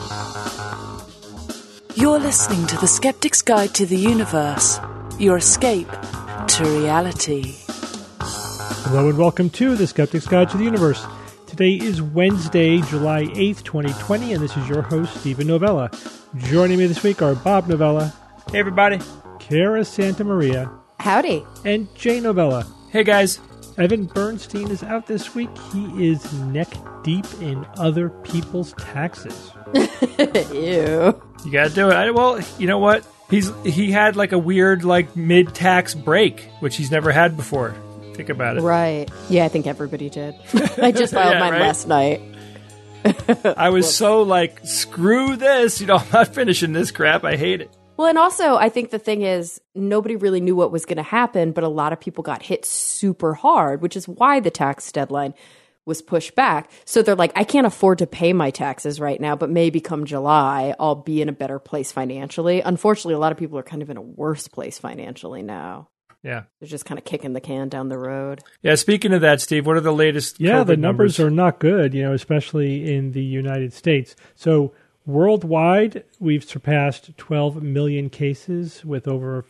You're listening to The Skeptic's Guide to the Universe, your escape to reality. Hello and welcome to The Skeptic's Guide to the Universe. Today is Wednesday, July 8th, 2020, and this is your host, Stephen Novella. Joining me this week are Bob Novella. Hey, everybody. Kara Santa Maria. Howdy. And Jay Novella. Hey, guys. Evan Bernstein is out this week. He is neck deep in other people's taxes. Ew. You gotta do it. Well, you know what? He had like a weird mid-tax break, which he's never had before. Think about it. Right. Yeah, I think everybody did. I just filed mine last night. I was so screw this. I'm not finishing this crap. I hate it. Well, and also, I think the thing is, nobody really knew what was going to happen, but a lot of people got hit super hard, which is why the tax deadline was pushed back. So they're like, I can't afford to pay my taxes right now, but maybe come July, I'll be in a better place financially. Unfortunately, a lot of people are kind of in a worse place financially now. Yeah. They're just kind of kicking the can down the road. Yeah, speaking of that, Steve, what are the latest COVID the numbers are not good, especially in the United States. So worldwide, we've surpassed 12 million cases with over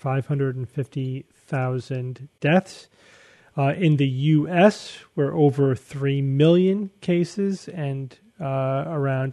550,000 deaths. In the U.S., we're over 3 million cases and around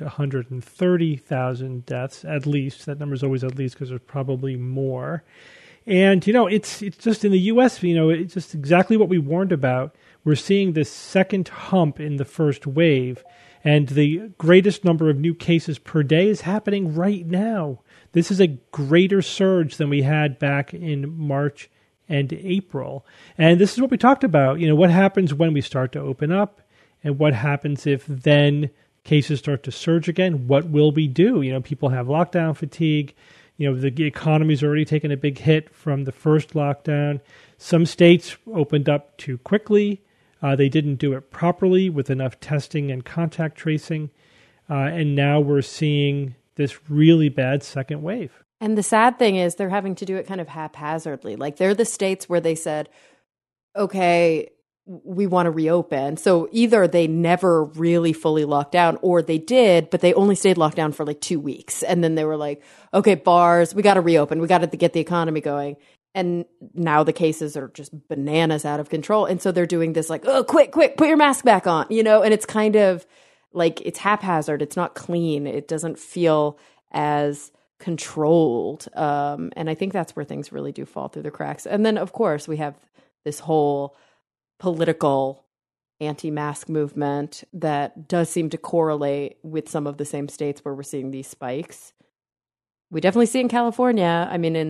130,000 deaths, at least. That number's always at least because there's probably more. And, it's just in the U.S., it's just exactly what we warned about. We're seeing this second hump in the first wave. And the greatest number of new cases per day is happening right now. This is a greater surge than we had back in March and April. And this is what we talked about. What happens when we start to open up and what happens if then cases start to surge again? What will we do? People have lockdown fatigue. The economy's already taken a big hit from the first lockdown. Some states opened up too quickly. They didn't do it properly with enough testing and contact tracing. And now we're seeing this really bad second wave. And the sad thing is they're having to do it kind of haphazardly. They're the states where they said, okay, we want to reopen. So either they never really fully locked down or they did, but they only stayed locked down for 2 weeks. And then they were like, okay, bars, we got to reopen. We got to get the economy going. And now the cases are just bananas out of control. And so they're doing this oh, quick, put your mask back on, and it's kind of it's haphazard. It's not clean. It doesn't feel as controlled. And I think that's where things really do fall through the cracks. And then, of course, we have this whole political anti-mask movement that does seem to correlate with some of the same states where we're seeing these spikes. We definitely see in California. I mean,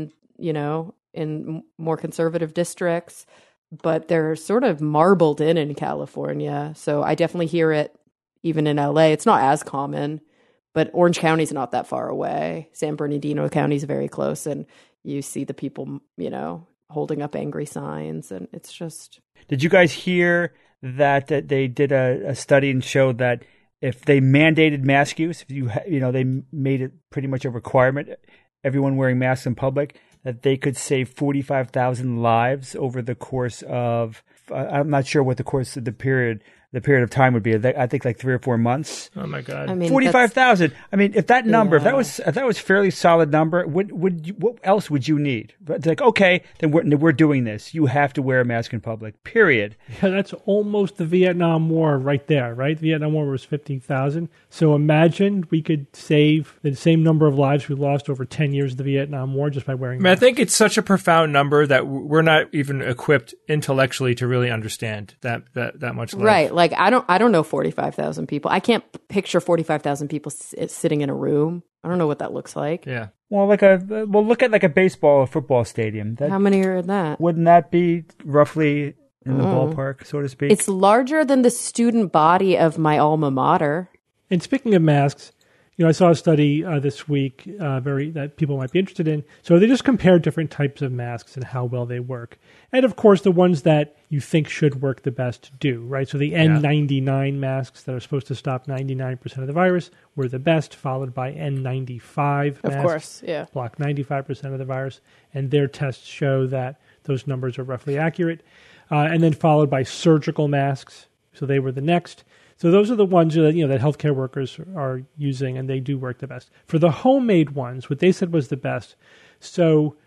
in more conservative districts, but they're sort of marbled in California. So I definitely hear it even in LA. It's not as common, but Orange County's not that far away. San Bernardino County's very close, and you see the people, holding up angry signs, and it's just... Did you guys hear that they did a study and showed that if they mandated mask use, if they made it pretty much a requirement, everyone wearing masks in public, that they could save 45,000 lives over the course of, I'm not sure what the course of the period of time would be. I think 3 or 4 months. Oh my God! 45,000. I mean, if that number, if that was fairly solid number, what else would you need? It's okay, then we're doing this. You have to wear a mask in public. Period. Yeah, that's almost the Vietnam War right there, right? The Vietnam War was 50,000. So imagine we could save the same number of lives we lost over 10 years of the Vietnam War just by wearing masks. I think it's such a profound number that we're not even equipped intellectually to really understand that much life. Right. I don't know 45,000 people. I can't picture 45,000 people sitting in a room. I don't know what that looks like. Yeah. Well, look at a baseball or football stadium. How many are in that? Wouldn't that be roughly in the ballpark, so to speak? It's larger than the student body of my alma mater. And speaking of masks, I saw a study this week that people might be interested in. So they just compared different types of masks and how well they work. And of course, the ones that you think should work the best do, right? So the N99 masks that are supposed to stop 99% of the virus were the best, followed by N95 masks. Of course, yeah. Block 95% of the virus. And their tests show that those numbers are roughly accurate. And then followed by surgical masks. So they were the next. So those are the ones that that healthcare workers are using, and they do work the best. For the homemade ones, what they said was the best. So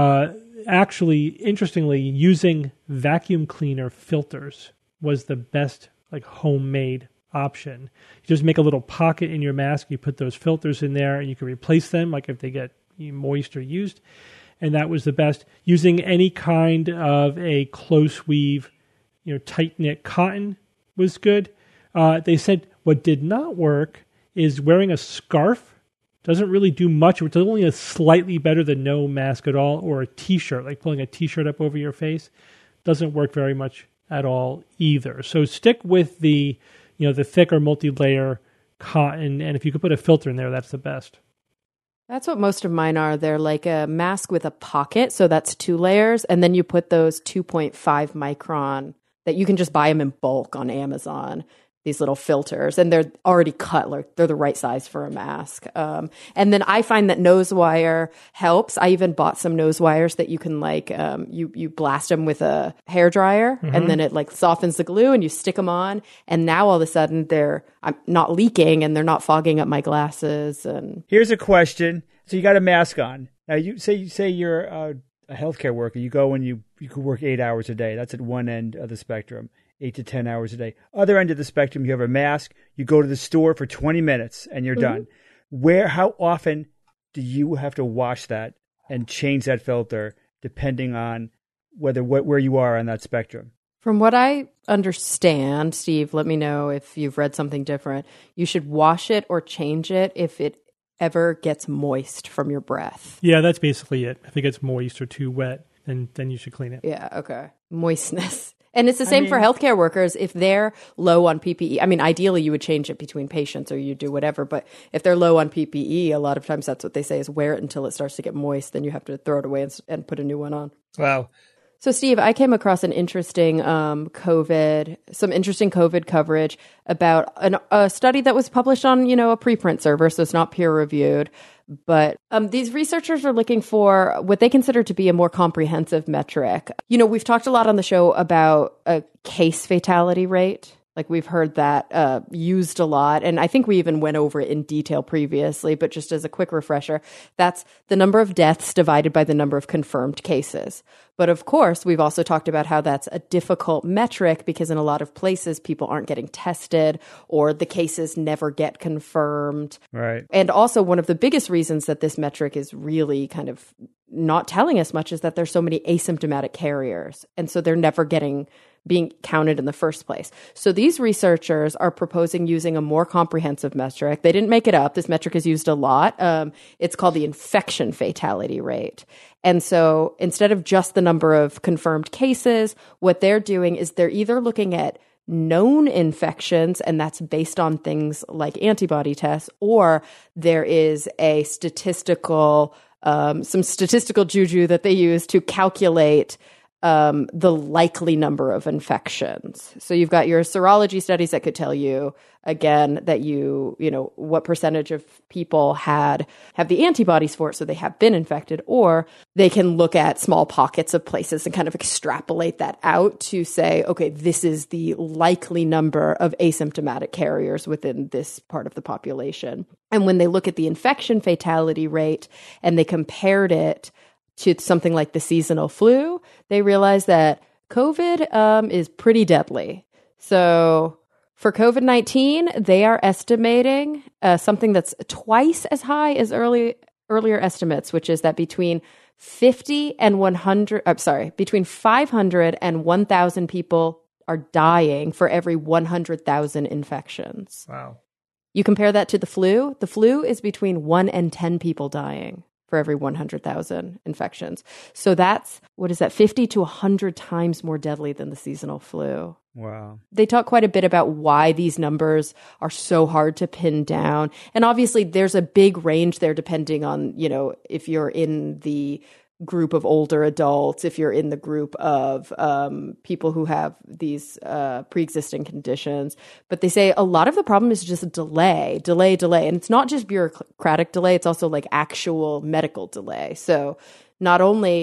actually, interestingly, using vacuum cleaner filters was the best homemade option. You just make a little pocket in your mask, you put those filters in there, and you can replace them if they get moist or used. And that was the best. Using any kind of a close weave, tight knit cotton was good. They said what did not work is wearing a scarf. Doesn't really do much. It's only a slightly better than no mask at all, or a t-shirt, like pulling a t-shirt up over your face. Doesn't work very much at all either. So stick with the thicker multi-layer cotton, and if you could put a filter in there, that's the best. That's what most of mine are. They're like a mask with a pocket, so that's 2 layers, and then you put those 2.5 micron that you can just buy them in bulk on Amazon, these little filters, and they're already cut, they're the right size for a mask. And then I find that nose wire helps. I even bought some nose wires that you can you blast them with a hairdryer, and then it softens the glue, and you stick them on, and now all of a sudden I'm not leaking and they're not fogging up my glasses. And here's a question: so you got a mask on now. You say you're a healthcare worker. You go and you could work 8 hours a day. That's at one end of the spectrum. 8 to 10 hours a day. Other end of the spectrum, you have a mask. You go to the store for 20 minutes and you're done. How often do you have to wash that and change that filter depending on where you are on that spectrum? From what I understand, Steve, let me know if you've read something different. You should wash it or change it if it ever gets moist from your breath. Yeah, that's basically it. If it gets moist or too wet, then you should clean it. Yeah, okay. Moistness. And it's the same for healthcare workers. If they're low on PPE, ideally you would change it between patients or you do whatever. But if they're low on PPE, a lot of times that's what they say is wear it until it starts to get moist. Then you have to throw it away and put a new one on. Wow. So, Steve, I came across some interesting COVID coverage about a study that was published on, a preprint server, so it's not peer reviewed. But these researchers are looking for what they consider to be a more comprehensive metric. We've talked a lot on the show about a case fatality rate. We've heard that used a lot. And I think we even went over it in detail previously. But just as a quick refresher, that's the number of deaths divided by the number of confirmed cases. But of course, we've also talked about how that's a difficult metric because in a lot of places, people aren't getting tested or the cases never get confirmed. Right. And also one of the biggest reasons that this metric is really kind of not telling us much is that there's so many asymptomatic carriers. And so they're never being counted in the first place. So these researchers are proposing using a more comprehensive metric. They didn't make it up. This metric is used a lot. It's called the infection fatality rate. And so instead of just the number of confirmed cases, what they're doing is they're either looking at known infections, and that's based on things like antibody tests, or there is a some statistical juju that they use to calculate the likely number of infections. So you've got your serology studies that could tell you, again, that what percentage of people have the antibodies for it, so they have been infected, or they can look at small pockets of places and kind of extrapolate that out to say, okay, this is the likely number of asymptomatic carriers within this part of the population. And when they look at the infection fatality rate and they compared it to something like the seasonal flu, they realized that COVID is pretty deadly. So for COVID-19, they are estimating something that's twice as high as earlier estimates, which is that between 500 and 1,000 people are dying for every 100,000 infections. Wow. You compare that to the flu. The flu is between 1 and 10 people dying for every 100,000 infections. So that's, 50 to 100 times more deadly than the seasonal flu. Wow. They talk quite a bit about why these numbers are so hard to pin down. And obviously there's a big range there depending on, if you're in the group of older adults, if you're in the group of people who have these pre-existing conditions. But they say a lot of the problem is just delay. And it's not just bureaucratic delay, it's also like actual medical delay. So not only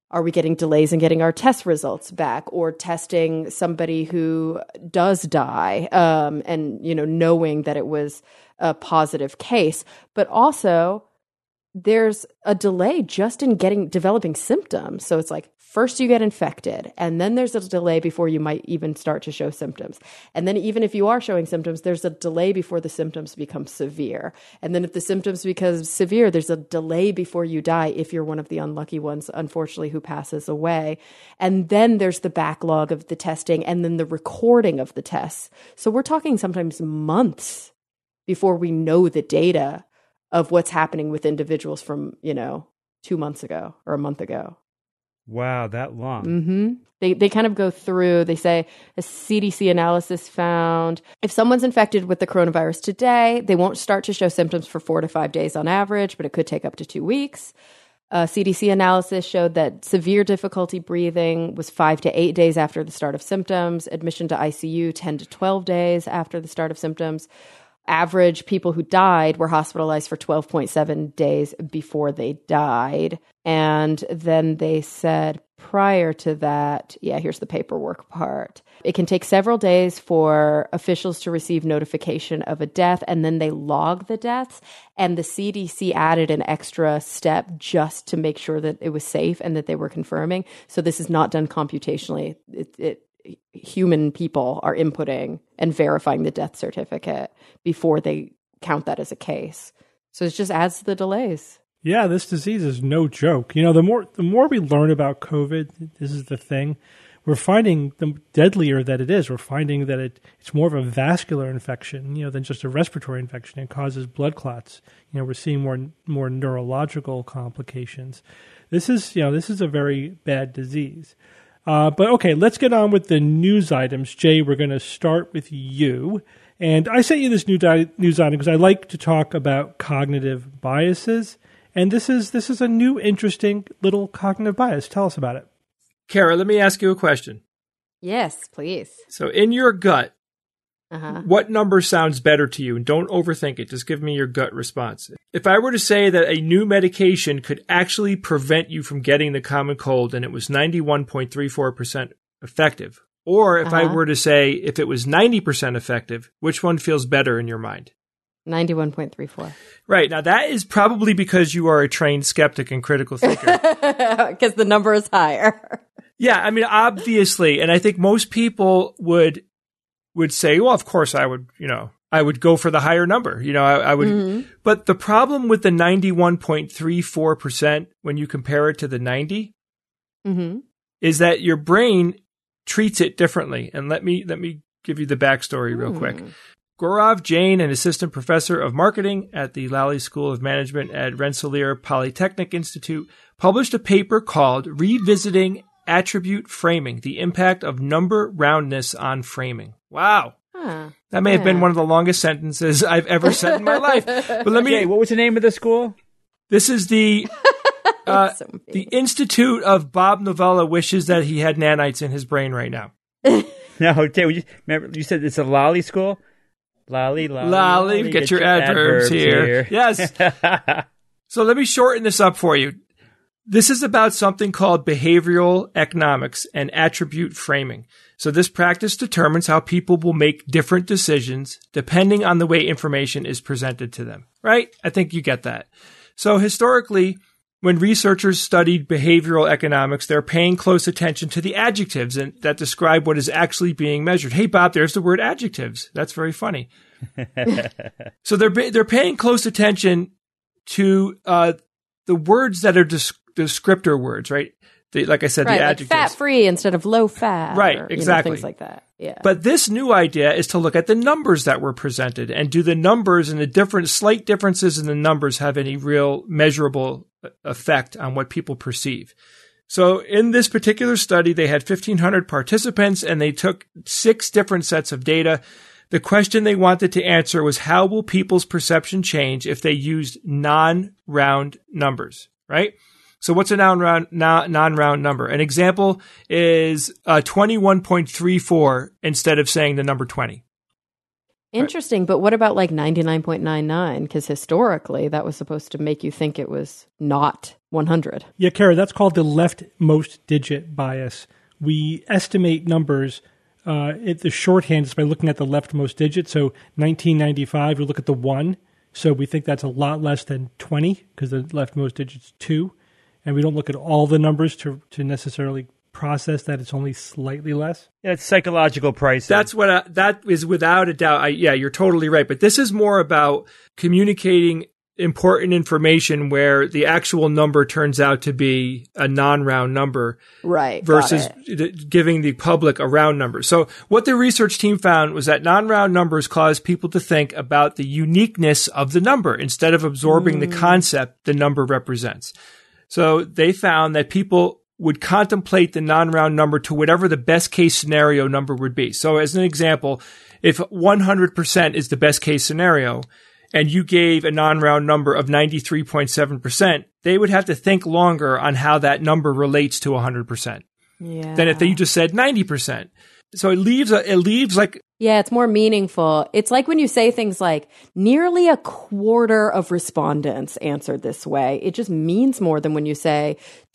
Are we getting delays in getting our test results back, or testing somebody who does die and, knowing that it was a positive case? But also, there's a delay just in developing symptoms. So it's like, first you get infected, and then there's a delay before you might even start to show symptoms. And then even if you are showing symptoms, there's a delay before the symptoms become severe. And then if the symptoms become severe, there's a delay before you die if you're one of the unlucky ones, unfortunately, who passes away. And then there's the backlog of the testing and then the recording of the tests. So we're talking sometimes months before we know the data of what's happening with individuals from, 2 months ago or a month ago. Wow, that long. Mm-hmm. They kind of go through, they say a CDC analysis found if someone's infected with the coronavirus today, they won't start to show symptoms for 4 to 5 days on average, but it could take up to 2 weeks. CDC analysis showed that severe difficulty breathing was 5 to 8 days after the start of symptoms, admission to ICU 10 to 12 days after the start of symptoms. Average people who died were hospitalized for 12.7 days before they died. And then they said prior to that, here's the paperwork part. It can take several days for officials to receive notification of a death, and then they log the deaths. And the CDC added an extra step just to make sure that it was safe and that they were confirming. So this is not done computationally. Human people are inputting and verifying the death certificate before they count that as a case. So it just adds to the delays. Yeah, this disease is no joke. The more we learn about COVID, this is the thing, we're finding the deadlier that it is. We're finding that it's more of a vascular infection, than just a respiratory infection. It causes blood clots. We're seeing more neurological complications. This is a very bad disease. But okay, let's get on with the news items. Jay, we're going to start with you. And I sent you this news item because I like to talk about cognitive biases. And this is a new, interesting little cognitive bias. Tell us about it. Kara, let me ask you a question. Yes, please. So in your gut, what number sounds better to you? And don't overthink it. Just give me your gut response. If I were to say that a new medication could actually prevent you from getting the common cold and it was 91.34% effective, or if I were to say if it was 90% effective, which one feels better in your mind? 91.34. Right. Now, that is probably because you are a trained skeptic and critical thinker. Because the number is higher. Yeah, I mean, obviously. And I think most people would say, well, of course I would go for the higher number. I would. Mm-hmm. But the problem with the 91.34% when you compare it to the 90 is that your brain treats it differently. And let me give you the backstory real quick. Gaurav Jain, an assistant professor of marketing at the Lally School of Management at Rensselaer Polytechnic Institute, published a paper called Revisiting Attribute Framing, the Impact of Number Roundness on Framing. Wow. That may have been one of the longest sentences I've ever said in my life. But Jay, what was the name of the school? This is the the Institute of Bob Novella wishes that he had nanites in his brain right now. No, Jay, remember you said it's a Lally school? Lolly, get your adverbs here. Yes. So let me shorten this up for you. This is about something called behavioral economics and attribute framing. So this practice determines how people will make different decisions depending on the way information is presented to them, right? I think you get that. So historically, when researchers studied behavioral economics, they're paying close attention to the adjectives that describe what is actually being measured. Hey, Bob, there's the word adjectives. That's very funny. So they're paying close attention to the words that are descriptor words, right? Like I said, the adjectives. Like fat-free instead of low-fat. Right, or, exactly. Things like that. Yeah. But this new idea is to look at the numbers that were presented, and do the numbers and the slight differences in the numbers have any real measurable effect on what people perceive. So in this particular study, they had 1,500 participants, and they took 6 different sets of data. The question they wanted to answer was, how will people's perception change if they used non-round numbers, right? So what's a non-round number? An example is 21.34 instead of saying the number 20. Interesting, but what about like 99.99? Because historically, that was supposed to make you think it was not 100. Yeah, Kara, that's called the leftmost digit bias. We estimate numbers. The shorthand is by looking at the leftmost digit. So 1995, we look at the 1. So we think that's a lot less than 20 because the leftmost digit's 2. And we don't look at all the numbers to necessarily process that it's only slightly less. Yeah, it's psychological pricing. That's what that is without a doubt. Yeah, you're totally right. But this is more about communicating important information where the actual number turns out to be a non-round number, right? Versus giving the public a round number. So what the research team found was that non-round numbers cause people to think about the uniqueness of the number instead of absorbing the concept the number represents. So they found that people would contemplate the non-round number to whatever the best case scenario number would be. So as an example, if 100% is the best case scenario and you gave a non-round number of 93.7%, they would have to think longer on how that number relates to 100% than if they just said 90%. So it leaves like... Yeah, it's more meaningful. It's like when you say things like nearly a quarter of respondents answered this way. It just means more than when you say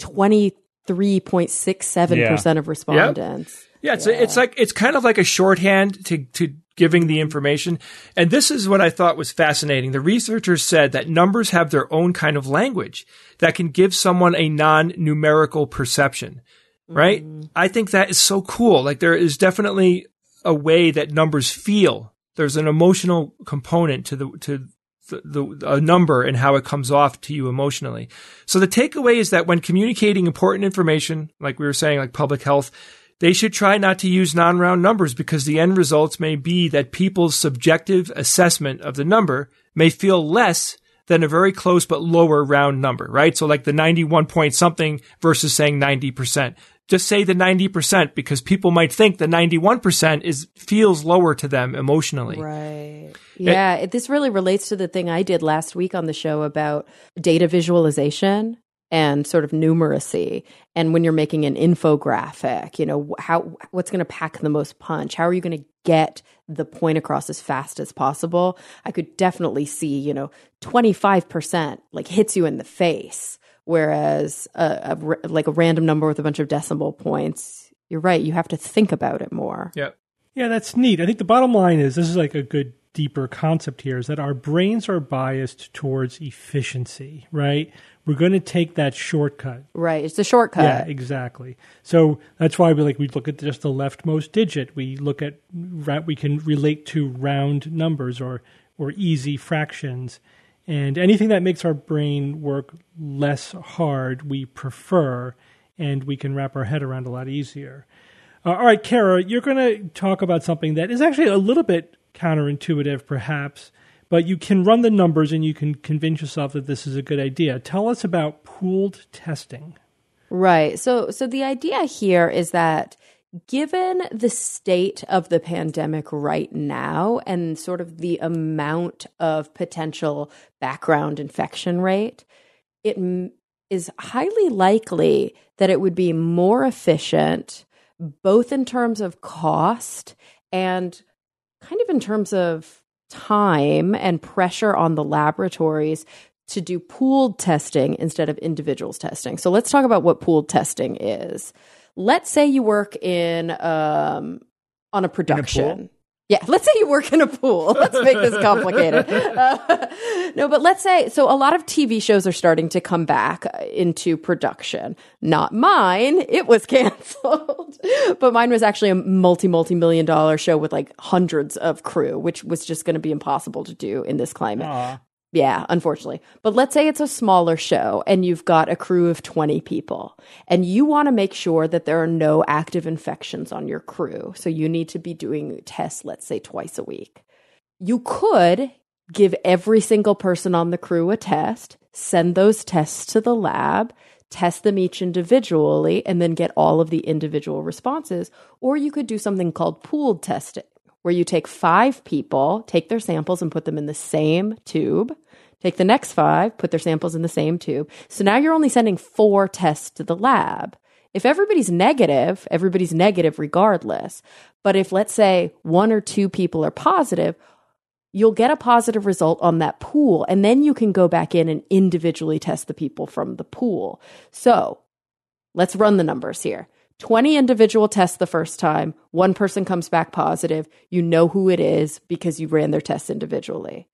23.67% of respondents. Yeah, it's kind of like a shorthand to giving the information. And this is what I thought was fascinating. The researchers said that numbers have their own kind of language that can give someone a non-numerical perception, right? I think that is so cool. Like there is definitely a way that numbers feel. There's an emotional component to a number and how it comes off to you emotionally. So the takeaway is that when communicating important information, like we were saying, like public health, they should try not to use non-round numbers because the end results may be that people's subjective assessment of the number may feel less than a very close but lower round number, right? So like the 91 point something versus saying 90%. Just say the 90% because people might think the 91% feels lower to them emotionally. Right. Yeah. This really relates to the thing I did last week on the show about data visualization and sort of numeracy. And when you're making an infographic, what's going to pack the most punch? How are you going to get the point across as fast as possible? I could definitely see, 25% like hits you in the face. Whereas a random number with a bunch of decimal points, you're right, you have to think about it more. Yeah. Yeah, that's neat. I think the bottom line is, this is like a good deeper concept here, is that our brains are biased towards efficiency, right? We're going to take that shortcut. Right, it's the shortcut. Yeah, exactly. So that's why we look at just the leftmost digit. We can relate to round numbers or easy fractions. And anything that makes our brain work less hard, we prefer, and we can wrap our head around a lot easier. All right, Kara, you're going to talk about something that is actually a little bit counterintuitive, perhaps, but you can run the numbers and you can convince yourself that this is a good idea. Tell us about pooled testing. Right. So the idea here is that given the state of the pandemic right now and sort of the amount of potential background infection rate, it is highly likely that it would be more efficient, both in terms of cost and kind of in terms of time and pressure on the laboratories to do pooled testing instead of individuals testing. So let's talk about what pooled testing is. Let's say you work on a production. Yeah, let's say you work in a pool. Let's make this complicated. No, but let's say, so a lot of TV shows are starting to come back into production. Not mine. It was canceled. But mine was actually a multi-million dollar show with like hundreds of crew, which was just going to be impossible to do in this climate. Aww. Yeah, unfortunately. But let's say it's a smaller show and you've got a crew of 20 people and you want to make sure that there are no active infections on your crew. So you need to be doing tests, let's say twice a week. You could give every single person on the crew a test, send those tests to the lab, test them each individually, and then get all of the individual responses. Or you could do something called pooled testing, where you take 5 people, take their samples and put them in the same tube. Take the next 5, put their samples in the same tube. So now you're only sending 4 tests to the lab. If everybody's negative regardless. But if, let's say, 1 or 2 people are positive, you'll get a positive result on that pool, and then you can go back in and individually test the people from the pool. So let's run the numbers here. 20 individual tests the first time, one person comes back positive, you know who it is because you ran their tests individually.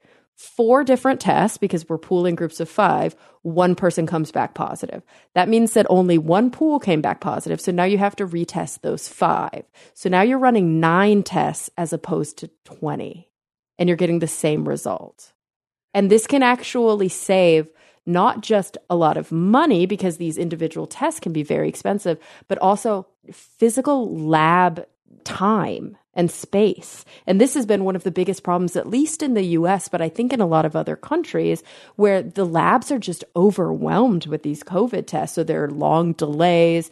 4 different tests, because we're pooling groups of 5, one person comes back positive. That means that only one pool came back positive, so now you have to retest those 5. So now you're running 9 tests as opposed to 20, and you're getting the same result. And this can actually save not just a lot of money, because these individual tests can be very expensive, but also physical lab time and space. And this has been one of the biggest problems, at least in the US, but I think in a lot of other countries, where the labs are just overwhelmed with these COVID tests. So there are long delays,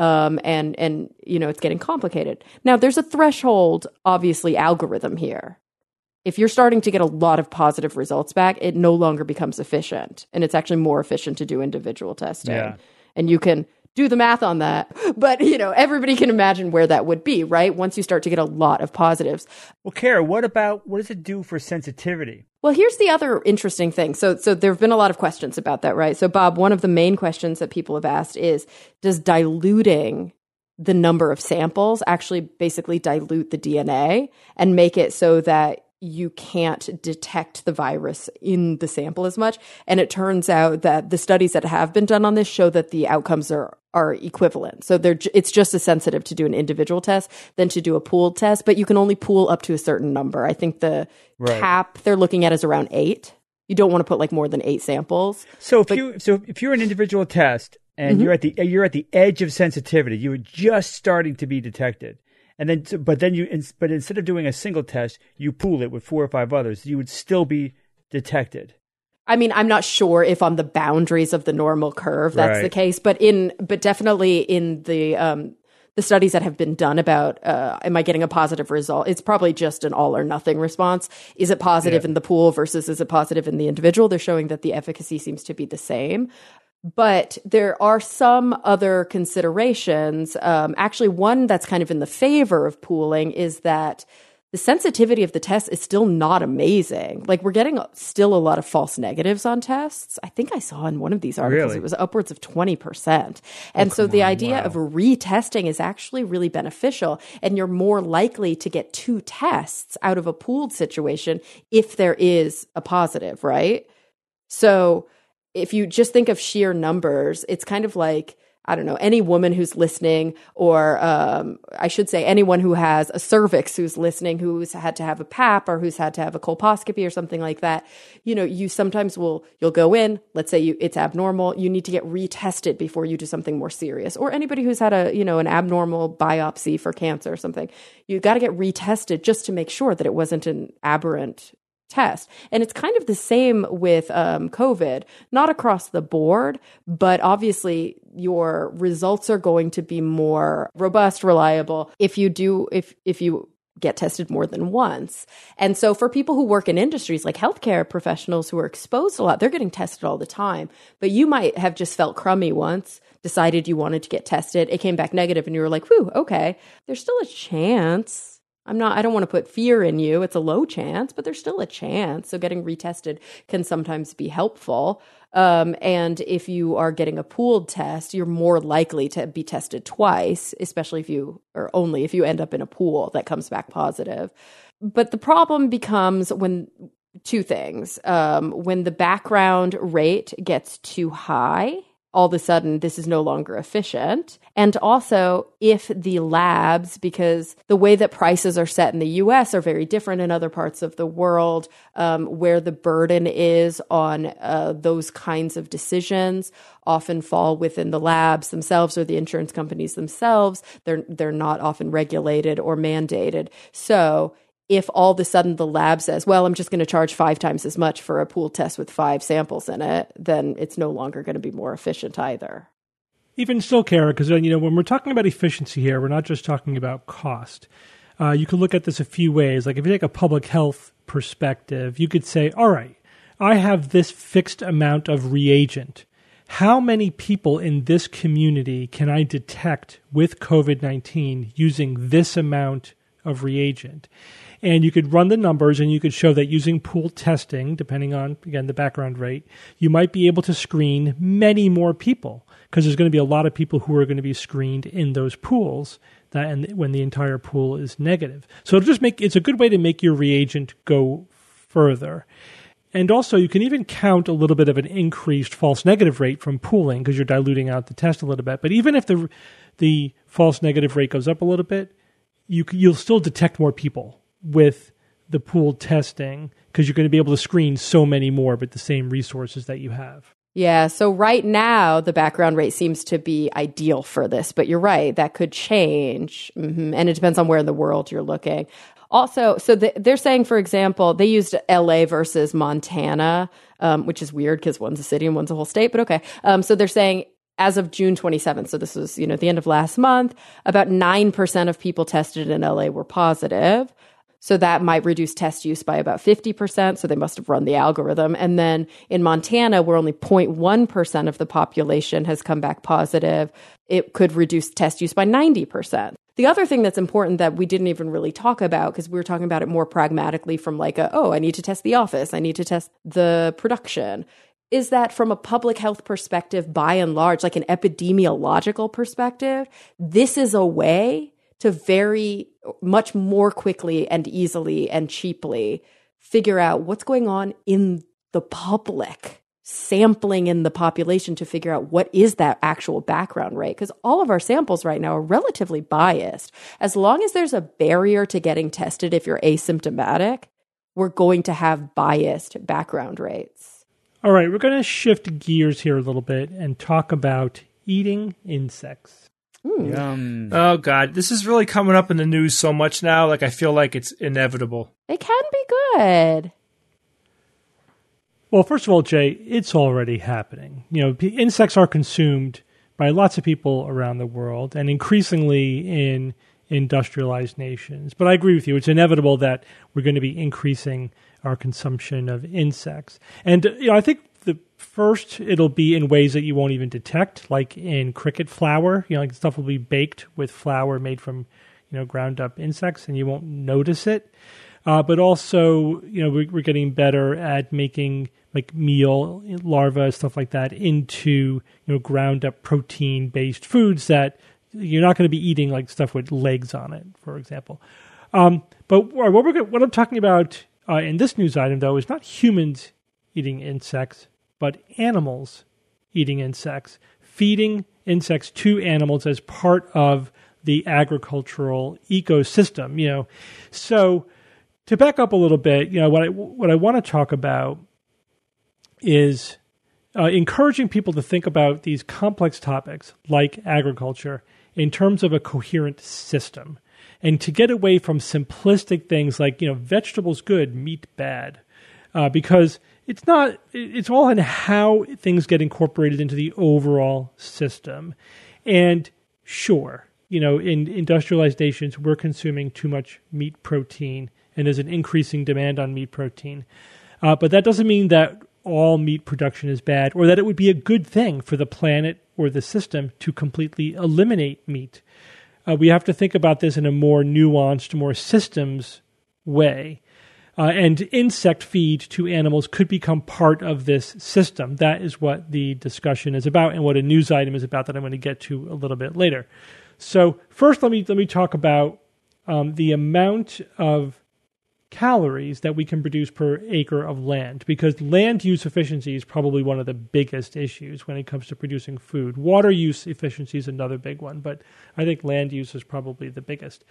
and it's getting complicated. Now, there's a threshold, obviously, algorithm here. If you're starting to get a lot of positive results back, it no longer becomes efficient. And it's actually more efficient to do individual testing. Yeah. And you can do the math on that. But, everybody can imagine where that would be, right? Once you start to get a lot of positives. Well, Kara, what does it do for sensitivity? Well, here's the other interesting thing. So there have been a lot of questions about that, right? So, Bob, one of the main questions that people have asked is, does diluting the number of samples actually basically dilute the DNA and make it so that you can't detect the virus in the sample as much? And it turns out that the studies that have been done on this show that the outcomes are equivalent. So it's just as sensitive to do an individual test than to do a pooled test, but you can only pool up to a certain number. I think the cap they're looking at is around 8. You don't want to put more than 8 samples. So if you're an individual test and you're at the edge of sensitivity, you were just starting to be detected. And then, but instead of doing a single test, you pool it with 4 or 5 others, you would still be detected. I mean, I'm not sure if on the boundaries of the normal curve that's the case, but definitely in the studies that have been done about, am I getting a positive result? It's probably just an all or nothing response. Is it positive in the pool versus is it positive in the individual? They're showing that the efficacy seems to be the same. But there are some other considerations. Actually, one that's kind of in the favor of pooling is that the sensitivity of the test is still not amazing. We're getting still a lot of false negatives on tests. I think I saw in one of these articles, It was upwards of 20%. And so the idea of retesting is actually really beneficial. And you're more likely to get 2 tests out of a pooled situation if there is a positive, right? So if you just think of sheer numbers, it's kind of like, I don't know, any woman who's listening, or I should say anyone who has a cervix who's listening, who's had to have a PAP or who's had to have a colposcopy or something like that. You sometimes you'll go in, let's say it's abnormal, you need to get retested before you do something more serious. Or anybody who's had an abnormal biopsy for cancer or something, you got to get retested just to make sure that it wasn't an aberrant test. And it's kind of the same with COVID, not across the board, but obviously your results are going to be more robust, reliable if you get tested more than once. And so for people who work in industries like healthcare professionals who are exposed a lot, they're getting tested all the time. But you might have just felt crummy once, decided you wanted to get tested, it came back negative, and you were like, whew, okay, there's still a chance. I don't want to put fear in you. It's a low chance, but there's still a chance. So getting retested can sometimes be helpful. And if you are getting a pooled test, you're more likely to be tested twice, especially if you end up in a pool that comes back positive. But the problem becomes when 2 things. When the background rate gets too high, all of a sudden this is no longer efficient. And also if the labs, because the way that prices are set in the US are very different in other parts of the world, where the burden is on those kinds of decisions often fall within the labs themselves or the insurance companies themselves. They're not often regulated or mandated. So if all of a sudden the lab says, well, I'm just going to charge 5 times as much for a pool test with 5 samples in it, then it's no longer going to be more efficient either. Even still, Kara, because when we're talking about efficiency here, we're not just talking about cost. You could look at this a few ways. Like if you take a public health perspective, you could say, all right, I have this fixed amount of reagent. How many people in this community can I detect with COVID-19 using this amount of reagent. And you could run the numbers and you could show that using pooled testing, depending on, again, the background rate, you might be able to screen many more people because there's going to be a lot of people who are going to be screened in those pools and when the entire pool is negative. So it's a good way to make your reagent go further. And also, you can even count a little bit of an increased false negative rate from pooling because you're diluting out the test a little bit. But even if the false negative rate goes up a little bit, you'll still detect more people with the pooled testing because you're going to be able to screen so many more with the same resources that you have. Yeah, so right now, the background rate seems to be ideal for this, but you're right, that could change. Mm-hmm. And it depends on where in the world you're looking. Also, so they're saying, for example, they used LA versus Montana, which is weird because one's a city and one's a whole state, but okay. So they're saying as of June 27th, so this was, the end of last month, about 9% of people tested in LA were positive. So that might reduce test use by about 50%. So they must have run the algorithm. And then in Montana, where only 0.1% of the population has come back positive, it could reduce test use by 90%. The other thing that's important that we didn't even really talk about, because we were talking about it more pragmatically from like I need to test the office, I need to test the production, is that from a public health perspective, by and large, like an epidemiological perspective, this is a way to very much more quickly and easily and cheaply figure out what's going on in the public, sampling in the population to figure out what is that actual background rate. Because all of our samples right now are relatively biased. As long as there's a barrier to getting tested if you're asymptomatic, we're going to have biased background rates. All right, we're going to shift gears here a little bit and talk about eating insects. Yum. Oh, God. This is really coming up in the news so much now. Like, I feel like it's inevitable. It can be good. Well, first of all, Jay, it's already happening. Insects are consumed by lots of people around the world and increasingly in industrialized nations. But I agree with you. It's inevitable that we're going to be increasing our consumption of insects. And, I think the first, it'll be in ways that you won't even detect, like in cricket flour. Like stuff will be baked with flour made from, ground up insects, and you won't notice it. But also, we're getting better at making like meal, larvae, stuff like that into, ground up protein based foods that you're not going to be eating like stuff with legs on it, for example. But what I'm talking about in this news item, though, is not humans eating insects, but animals eating insects, feeding insects to animals as part of the agricultural ecosystem. So to back up a little bit, what I want to talk about is encouraging people to think about these complex topics like agriculture in terms of a coherent system, and to get away from simplistic things like vegetables good, meat bad, because it's all in how things get incorporated into the overall system. And sure, in industrialized nations, we're consuming too much meat protein, and there's an increasing demand on meat protein. But that doesn't mean that all meat production is bad, or that it would be a good thing for the planet or the system to completely eliminate meat. We have to think about this in a more nuanced, more systems way. And insect feed to animals could become part of this system. That is what the discussion is about and what a news item is about that I'm going to get to a little bit later. So first, let me talk about the amount of calories that we can produce per acre of land, because land use efficiency is probably one of the biggest issues when it comes to producing food. Water use efficiency is another big one, but I think land use is probably the biggest.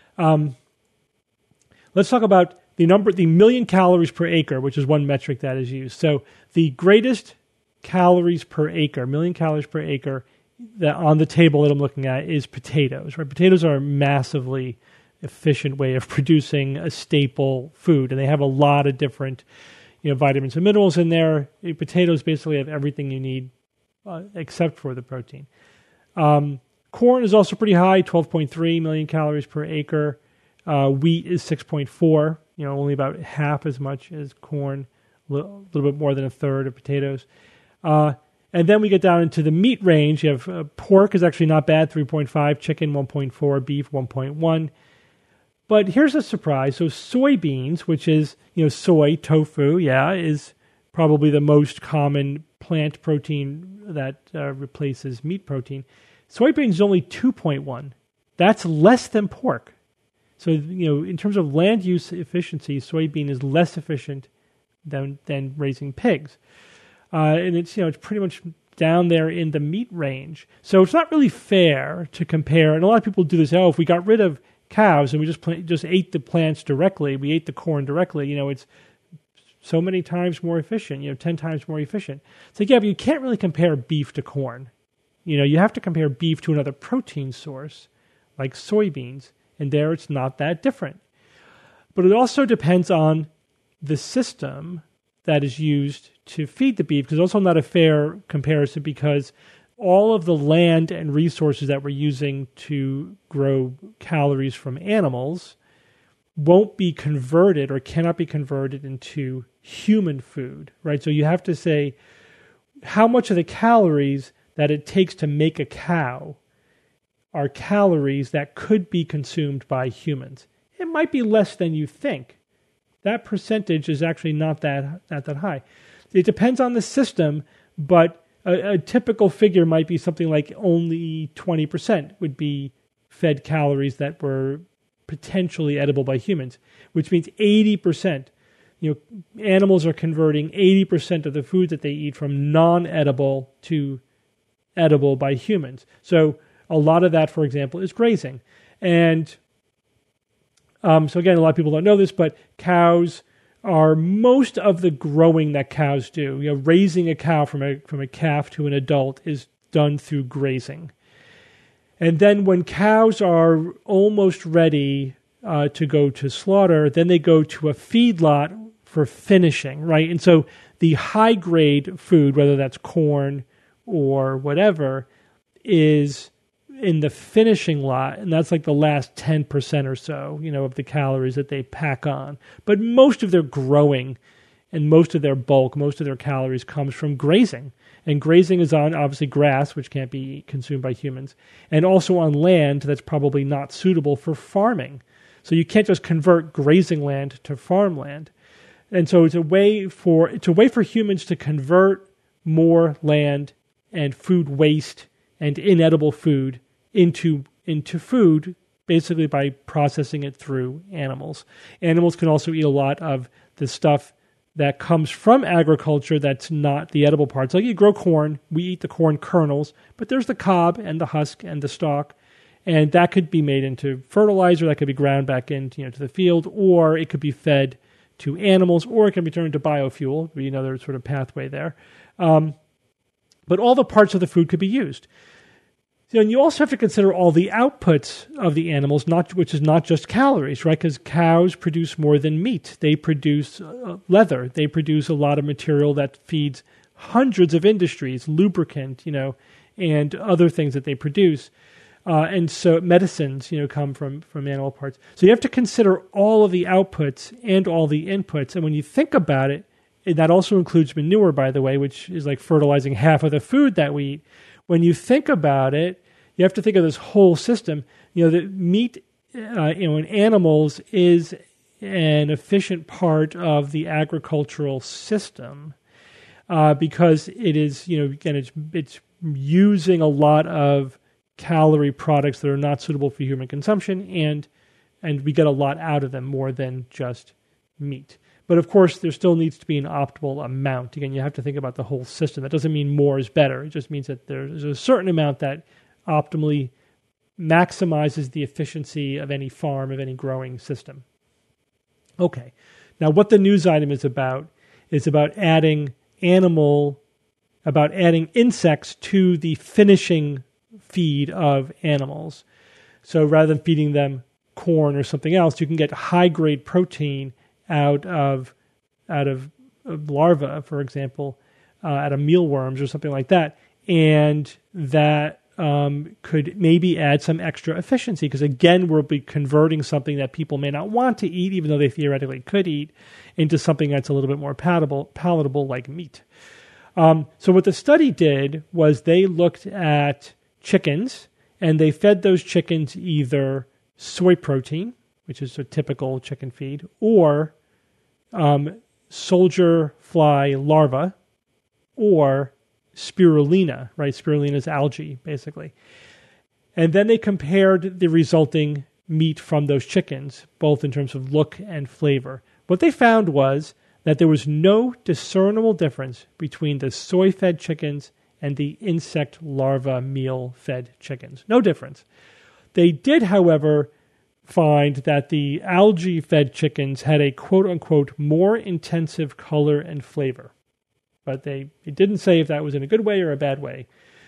Let's talk about the million calories per acre, which is one metric that is used. So the greatest calories per acre, million calories per acre, that on the table that I'm looking at is potatoes. Right? Potatoes are a massively efficient way of producing a staple food, and they have a lot of different, vitamins and minerals in there. Potatoes basically have everything you need, except for the protein. Corn is also pretty high, 12.3 million calories per acre. Wheat is 6.4, only about half as much as corn, a little bit more than a third of potatoes. And then we get down into the meat range. You have pork is actually not bad, 3.5, chicken 1.4, beef 1.1. But here's a surprise. So soybeans, which is, soy, tofu, is probably the most common plant protein that replaces meat protein. Soybeans is only 2.1. That's less than pork. So, in terms of land use efficiency, soybean is less efficient than raising pigs. And it's pretty much down there in the meat range. So it's not really fair to compare. And a lot of people do this. If we got rid of cows and we just ate the plants directly, we ate the corn directly, it's so many times more efficient, 10 times more efficient. It's like, but you can't really compare beef to corn. You have to compare beef to another protein source like soybeans, and there it's not that different. But it also depends on the system that is used to feed the beef, because it's also not a fair comparison, because all of the land and resources that we're using to grow calories from animals won't be converted or cannot be converted into human food, right? So you have to say how much of the calories that it takes to make a cow are calories that could be consumed by humans. It might be less than you think. That percentage is actually not that high. It depends on the system, but a typical figure might be something like only 20% would be fed calories that were potentially edible by humans, which means 80%. Animals are converting 80% of the food that they eat from non-edible to edible by humans. So a lot of that, for example, is grazing. And so again, a lot of people don't know this, but cows are most of the growing that cows do. Raising a cow from a calf to an adult is done through grazing. And then when cows are almost ready to go to slaughter, then they go to a feedlot for finishing, right? And so the high-grade food, whether that's corn or whatever, is in the finishing lot, and that's like the last 10% or so, of the calories that they pack on. But most of their growing and most of their bulk, most of their calories comes from grazing. And grazing is on, obviously, grass, which can't be consumed by humans, and also on land that's probably not suitable for farming. So you can't just convert grazing land to farmland. And so it's a way for humans to convert more land and food waste and inedible food into food, basically by processing it through animals. Animals can also eat a lot of the stuff that comes from agriculture that's not the edible parts. Like you grow corn, we eat the corn kernels, but there's the cob and the husk and the stalk, and that could be made into fertilizer, that could be ground back into to the field, or it could be fed to animals, or it can be turned into biofuel, another sort of pathway there. But all the parts of the food could be used. And you also have to consider all the outputs of the animals, which is not just calories, right? Because cows produce more than meat. They produce leather. They produce a lot of material that feeds hundreds of industries, lubricant, and other things that they produce. And so medicines, come from animal parts. So you have to consider all of the outputs and all the inputs. And when you think about it, that also includes manure, by the way, which is like fertilizing half of the food that we eat. When you think about it, you have to think of this whole system. The meat, in animals is an efficient part of the agricultural system because it is, again, it's using a lot of calorie products that are not suitable for human consumption, and we get a lot out of them, more than just meat. But of course, there still needs to be an optimal amount. Again, you have to think about the whole system. That doesn't mean more is better. It just means that there's a certain amount that optimally maximizes the efficiency of any farm, of any growing system. Okay. Now, what the news item is about adding insects to the finishing feed of animals. So rather than feeding them corn or something else, you can get high-grade protein out of larvae, for example, out of mealworms or something like that, and that could maybe add some extra efficiency, because again, we'll be converting something that people may not want to eat, even though they theoretically could eat, into something that's a little bit more palatable like meat. So what the study did was they looked at chickens, and they fed those chickens either soy protein, which is a typical chicken feed, or soldier fly larvae, or spirulina, right? Spirulina is algae, basically. And then they compared the resulting meat from those chickens, both in terms of look and flavor. What they found was that there was no discernible difference between the soy-fed chickens and the insect larva meal-fed chickens. No difference. They did, however, find that the algae-fed chickens had a quote-unquote more intensive color and flavor. But it didn't say if that was in a good way or a bad way.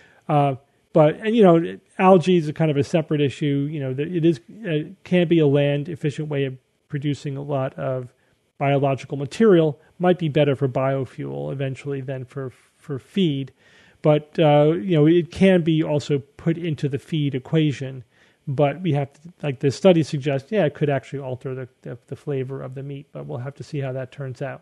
But algae is a kind of a separate issue. It can be a land-efficient way of producing a lot of biological material. Might be better for biofuel eventually than for feed. But, it can be also put into the feed equation. But we have to, like the study suggests, it could actually alter the flavor of the meat. But we'll have to see how that turns out.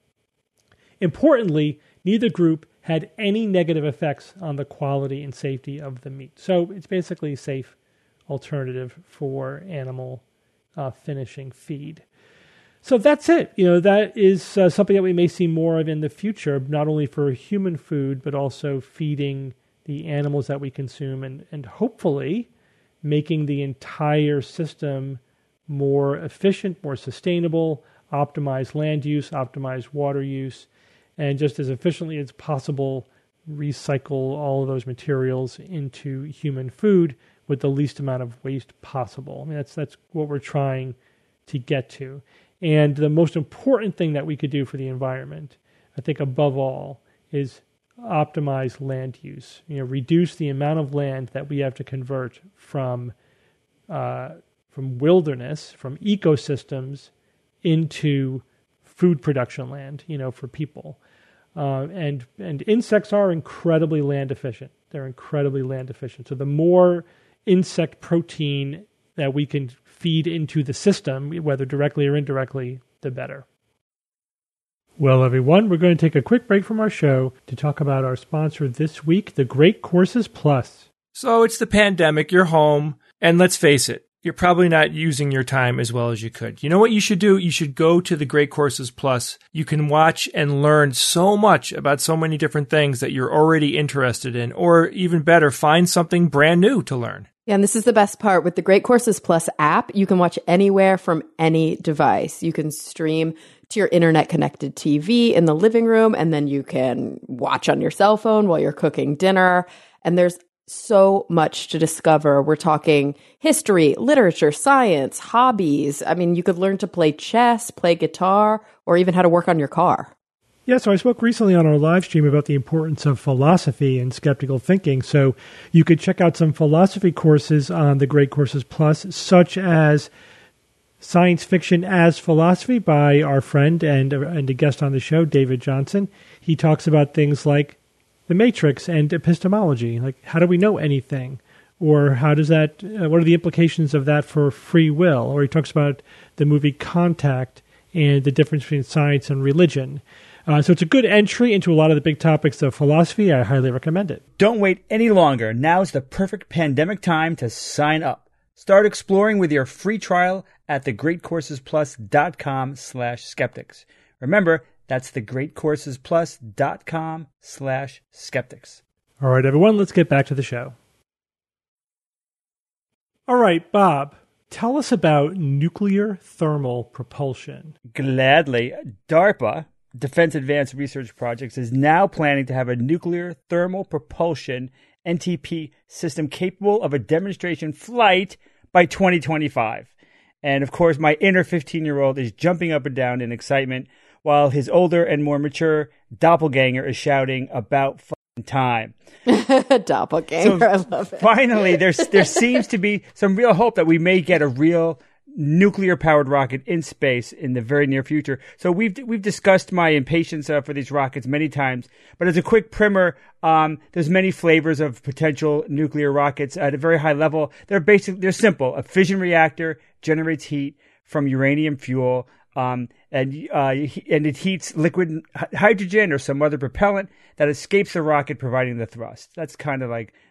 Importantly, neither group had any negative effects on the quality and safety of the meat. So it's basically a safe alternative for animal finishing feed. So that's it. That is something that we may see more of in the future, not only for human food, but also feeding the animals that we consume and hopefully making the entire system more efficient, more sustainable, optimize land use, optimize water use, and just as efficiently as possible, recycle all of those materials into human food with the least amount of waste possible. I mean, that's what we're trying to get to. And the most important thing that we could do for the environment, I think above all, is optimize land use. Reduce the amount of land that we have to convert from wilderness, from ecosystems, into food production land, for people. And insects are incredibly land efficient. They're incredibly land efficient. So the more insect protein that we can feed into the system, whether directly or indirectly, the better. Well, everyone, we're going to take a quick break from our show to talk about our sponsor this week, the Great Courses Plus. So it's the pandemic, you're home, and let's face it, you're probably not using your time as well as you could. You know what you should do? You should go to the Great Courses Plus. You can watch and learn so much about so many different things that you're already interested in, or even better, find something brand new to learn. Yeah, and this is the best part. With the Great Courses Plus app, you can watch anywhere from any device. You can stream to your internet-connected TV in the living room, and then you can watch on your cell phone while you're cooking dinner. And there's so much to discover. We're talking history, literature, science, hobbies. I mean, you could learn to play chess, play guitar, or even how to work on your car. Yeah, so I spoke recently on our live stream about the importance of philosophy and skeptical thinking. So you could check out some philosophy courses on the Great Courses Plus, such as Science Fiction as Philosophy by our friend and a guest on the show, David Johnson. He talks about things like the Matrix and epistemology, like how do we know anything? Or how does that, what are the implications of that for free will? Or he talks about the movie Contact and the difference between science and religion. So it's a good entry into a lot of the big topics of philosophy. I highly recommend it. Don't wait any longer. Now's the perfect pandemic time to sign up. Start exploring with your free trial at thegreatcoursesplus.com/skeptics. Remember, that's thegreatcoursesplus.com/skeptics. All right, everyone, let's get back to the show. All right, Bob, tell us about nuclear thermal propulsion. Gladly. DARPA, Defense Advanced Research Projects, is now planning to have a nuclear thermal propulsion NTP system capable of a demonstration flight by 2025. And of course, my inner 15-year-old is jumping up and down in excitement, while his older and more mature doppelganger is shouting about fucking time. Doppelganger, I love it. Finally, there seems to be some real hope that we may get a real nuclear-powered rocket in space in the very near future. So we've discussed my impatience for these rockets many times. But as a quick primer, there's many flavors of potential nuclear rockets at a very high level. They're simple. A fission reactor generates heat from uranium fuel, and it heats liquid hydrogen or some other propellant that escapes the rocket, providing the thrust. That's kind of like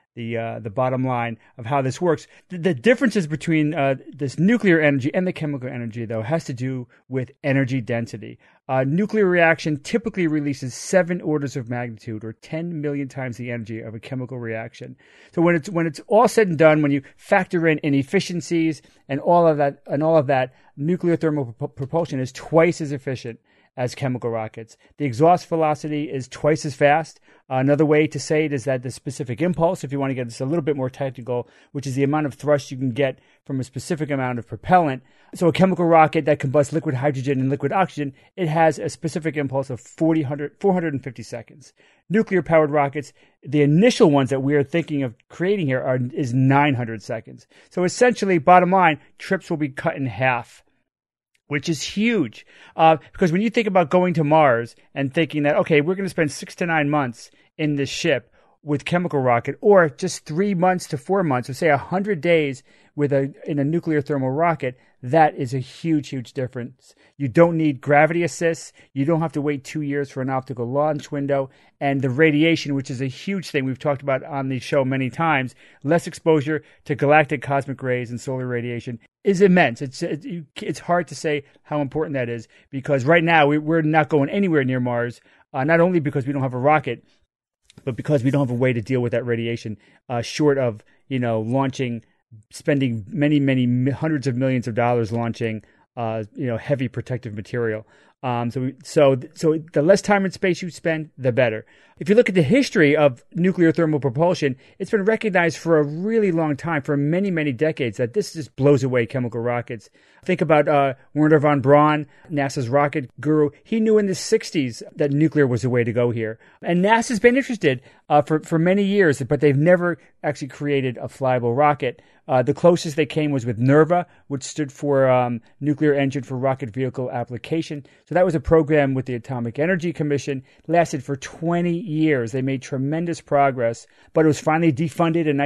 the bottom line of how this works. The differences between this nuclear energy and the chemical energy, though, has to do with energy density. Nuclear reaction typically releases 7 orders of magnitude, or 10 million times the energy of a chemical reaction. So when it's all said and done, when you factor in inefficiencies and all of that, nuclear thermal propulsion is twice as efficient as chemical rockets. The exhaust velocity is twice as fast. Another way to say it is that the specific impulse, if you want to get this a little bit more technical, which is the amount of thrust you can get from a specific amount of propellant. So a chemical rocket that combusts liquid hydrogen and liquid oxygen, it has a specific impulse of 450 seconds. Nuclear-powered rockets, the initial ones that we are thinking of creating here is 900 seconds. So essentially, bottom line, trips will be cut in half, which is huge. Because when you think about going to Mars and thinking that, okay, we're going to spend 6 to 9 months in this ship with chemical rocket, or just 3 months to 4 months, or say 100 days in a nuclear thermal rocket, that is a huge, huge difference. You don't need gravity assists. You don't have to wait 2 years for an optical launch window. And the radiation, which is a huge thing we've talked about on the show many times, less exposure to galactic cosmic rays and solar radiation is immense. It's hard to say how important that is, because right now we're not going anywhere near Mars, not only because we don't have a rocket, but because we don't have a way to deal with that radiation, short of spending many hundreds of millions of dollars launching heavy protective material. So the less time and space you spend, the better. If you look at the history of nuclear thermal propulsion, it's been recognized for a really long time, for many, many decades, that this just blows away chemical rockets. Think about Wernher von Braun, NASA's rocket guru. He knew in the 60s that nuclear was the way to go here. And NASA's been interested for many years, but they've never actually created a flyable rocket. The closest they came was with NERVA, which stood for Nuclear Engine for Rocket Vehicle Application. So that was a program with the Atomic Energy Commission. It lasted for 20 years. They made tremendous progress, but it was finally defunded in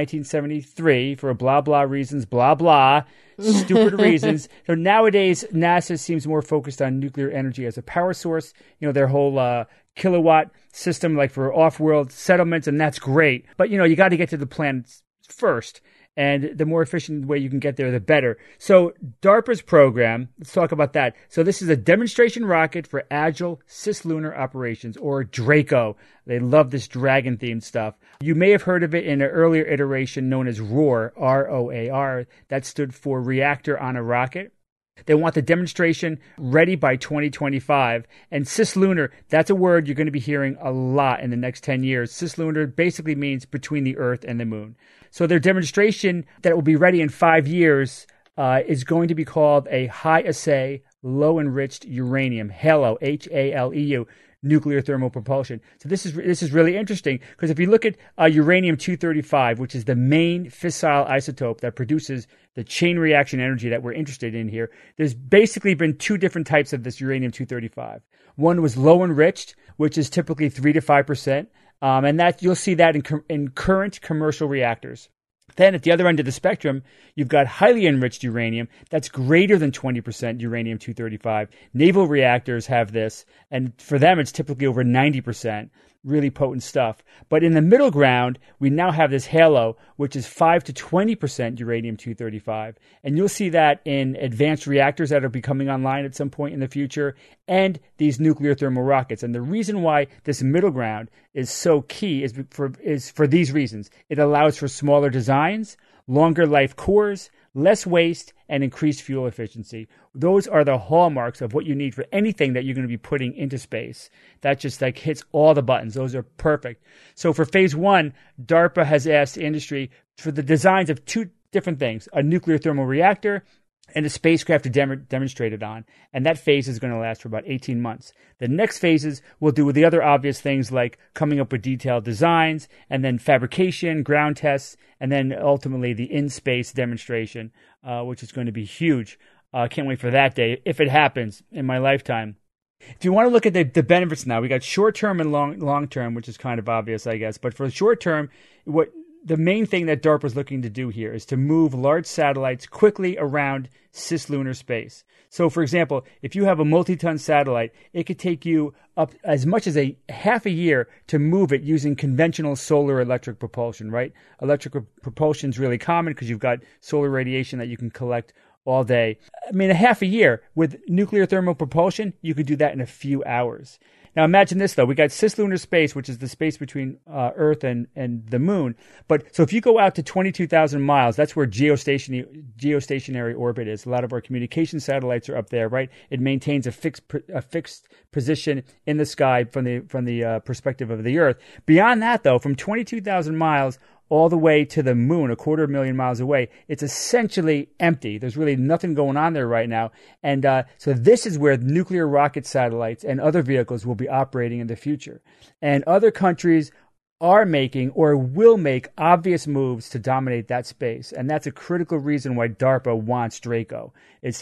1973 for blah, blah reasons, blah, blah, stupid reasons. So nowadays, NASA seems more focused on nuclear energy as a power source. Their whole kilowatt system, like for off-world settlements, and that's great. But, you got to get to the planets first. And the more efficient way you can get there, the better. So DARPA's program, let's talk about that. So this is a demonstration rocket for Agile Cislunar Operations, or DRACO. They love this dragon-themed stuff. You may have heard of it in an earlier iteration known as ROAR, R-O-A-R. That stood for Reactor on a Rocket. They want the demonstration ready by 2025. And cislunar, that's a word you're going to be hearing a lot in the next 10 years. Cislunar basically means between the Earth and the Moon. So their demonstration that will be ready in 5 years is going to be called a high-assay, low-enriched uranium, HALEU, H-A-L-E-U, nuclear thermal propulsion. So this is really interesting, because if you look at uranium-235, which is the main fissile isotope that produces the chain reaction energy that we're interested in here, there's basically been 2 different types of this uranium-235. One was low-enriched, which is typically 3 to 5%, and that you'll see that in current commercial reactors. Then at the other end of the spectrum, you've got highly enriched uranium that's greater than 20% uranium-235. Naval reactors have this, and for them it's typically over 90%. Really potent stuff. But in the middle ground, we now have this HALEU, which is 5 to 20% uranium-235. And you'll see that in advanced reactors that will be coming online at some point in the future, and these nuclear thermal rockets. And the reason why this middle ground is so key is for these reasons. It allows for smaller designs, longer life cores, less waste, and increased fuel efficiency. Those are the hallmarks of what you need for anything that you're going to be putting into space. That just hits all the buttons. Those are perfect. So for phase 1, DARPA has asked the industry for the designs of 2 different things: a nuclear thermal reactor and a spacecraft to demonstrate it on. And that phase is going to last for about 18 months. The next phases will do the other obvious things, like coming up with detailed designs, and then fabrication, ground tests, and then ultimately the in-space demonstration, which is going to be huge. Can't wait for that day, if it happens in my lifetime. If you want to look at the benefits now, we got short-term and long-term, which is kind of obvious, I guess. But for the short-term, what the main thing that DARPA is looking to do here is to move large satellites quickly around cislunar space. So, for example, if you have a multi-ton satellite, it could take you up as much as a half a year to move it using conventional solar electric propulsion, right? Electric propulsion is really common because you've got solar radiation that you can collect all day. I mean, a half a year with nuclear thermal propulsion, you could do that in a few hours. Now imagine this though, we got cislunar space, which is the space between Earth and the moon. But so if you go out to 22,000 miles, that's where geostationary orbit is. A lot of our communication satellites are up there, right? It maintains a fixed position in the sky from the perspective of the Earth. Beyond that though, from 22,000 miles all the way to the moon, 250,000 miles away, it's essentially empty. There's really nothing going on there right now. And so this is where nuclear rocket satellites and other vehicles will be operating in the future. And other countries are making or will make obvious moves to dominate that space. And that's a critical reason why DARPA wants Draco. It's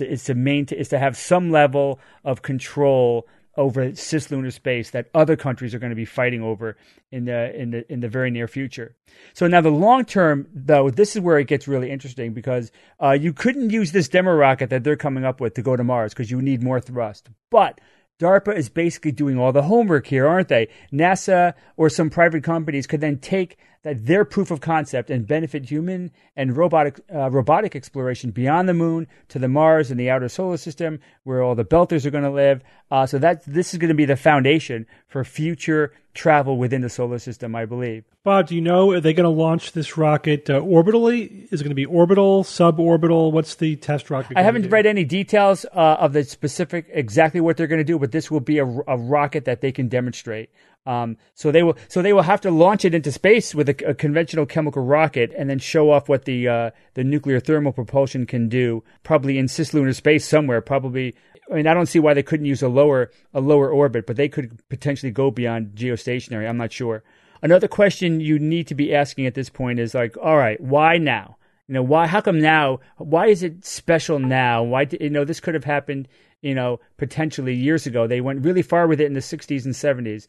to have some level of control over cislunar space that other countries are going to be fighting over in the very near future. So now the long term, though, this is where it gets really interesting because you couldn't use this demo rocket that they're coming up with to go to Mars because you need more thrust. But DARPA is basically doing all the homework here, aren't they? NASA or some private companies could then take their proof of concept and benefit human and robotic exploration beyond the moon to the Mars and the outer solar system where all the belters are going to live. So this is going to be the foundation for future travel within the solar system, I believe. Bob, do you know, are they going to launch this rocket orbitally? Is it going to be orbital, suborbital? What's the test rocket? I haven't read any details of the specific, exactly what they're going to do, but this will be a rocket that they can demonstrate. So they will have to launch it into space with a conventional chemical rocket and then show off what the nuclear thermal propulsion can do, probably in cislunar space somewhere, probably. I mean, I don't see why they couldn't use a lower orbit, but they could potentially go beyond geostationary. I'm not sure. Another question you need to be asking at this point is like, all right, why now? You know, why? How come now? Why is it special now? Why? This could have happened, potentially years ago. They went really far with it in the 60s and 70s.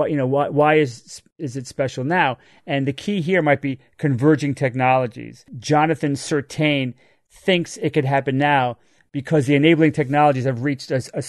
Why is it special now? And the key here might be converging technologies. Jonathan Sertain thinks it could happen now because the enabling technologies have reached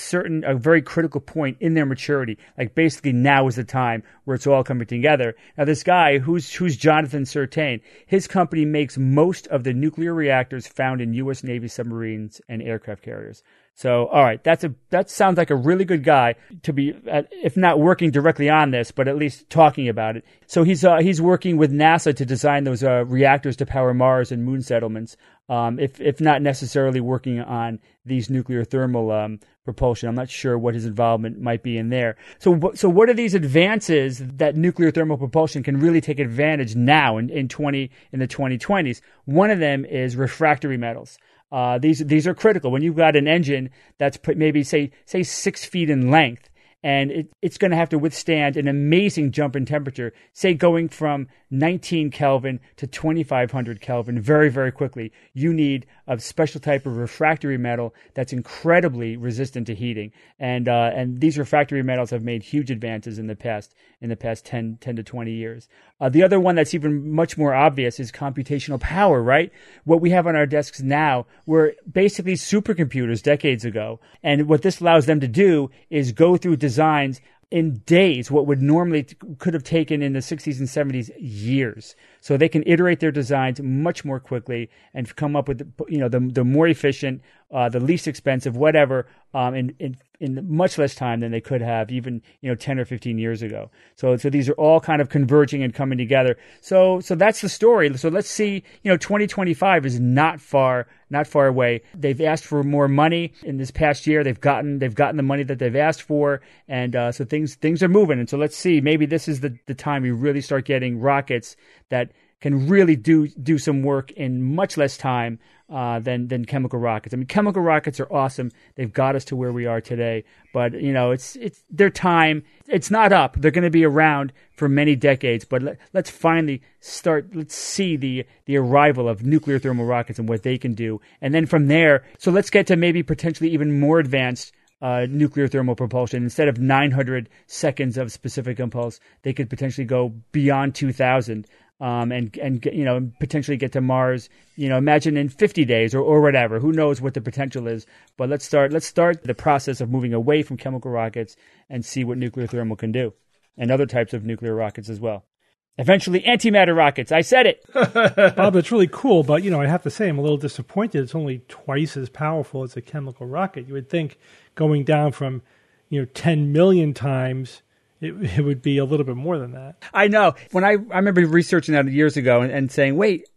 a very critical point in their maturity. Like basically now is the time where it's all coming together. Now this guy, who's Jonathan Sertain, his company makes most of the nuclear reactors found in U.S. Navy submarines and aircraft carriers. So, all right, that sounds like a really good guy to be, if not working directly on this, but at least talking about it. So he's working with NASA to design those reactors to power Mars and moon settlements. If not necessarily working on these nuclear thermal propulsion. I'm not sure what his involvement might be in there. So what are these advances that nuclear thermal propulsion can really take advantage now in the 2020s? One of them is refractory metals. These are critical. When you've got an engine that's maybe say 6 feet in length, and it's going to have to withstand an amazing jump in temperature, say going from 19 Kelvin to 2500 Kelvin very, very quickly. You need a special type of refractory metal that's incredibly resistant to heating. And these refractory metals have made huge advances in the past 10 to 20 years. The other one that's even much more obvious is computational power, right? What we have on our desks now were basically supercomputers decades ago. And what this allows them to do is go through designs in days, what would normally could have taken in the 60s and 70s years. So they can iterate their designs much more quickly and come up with the more efficient, the least expensive, whatever, in much less time than they could have even 10 or 15 years ago. So these are all kind of converging and coming together. So that's the story. So let's see. 2025 is not far away. They've asked for more money in this past year. They've gotten the money that they've asked for, and so things are moving. And so let's see. Maybe this is the time we really start getting rockets that can really do some work in much less time than chemical rockets. I mean, chemical rockets are awesome. They've got us to where we are today. But it's their time. It's not up. They're going to be around for many decades. But let's finally start. Let's see the arrival of nuclear thermal rockets and what they can do. And then from there, so let's get to maybe potentially even more advanced nuclear thermal propulsion. Instead of 900 seconds of specific impulse, they could potentially go beyond 2,000. and potentially get to Mars. Imagine in 50 days or whatever. Who knows what the potential is? But let's start the process of moving away from chemical rockets and see what nuclear thermal can do, and other types of nuclear rockets as well. Eventually, antimatter rockets. I said it. Bob, it's really cool, but I have to say I'm a little disappointed. It's only twice as powerful as a chemical rocket. You would think going down from 10 million times, it would be a little bit more than that. I know. When I remember researching that years ago and saying, wait,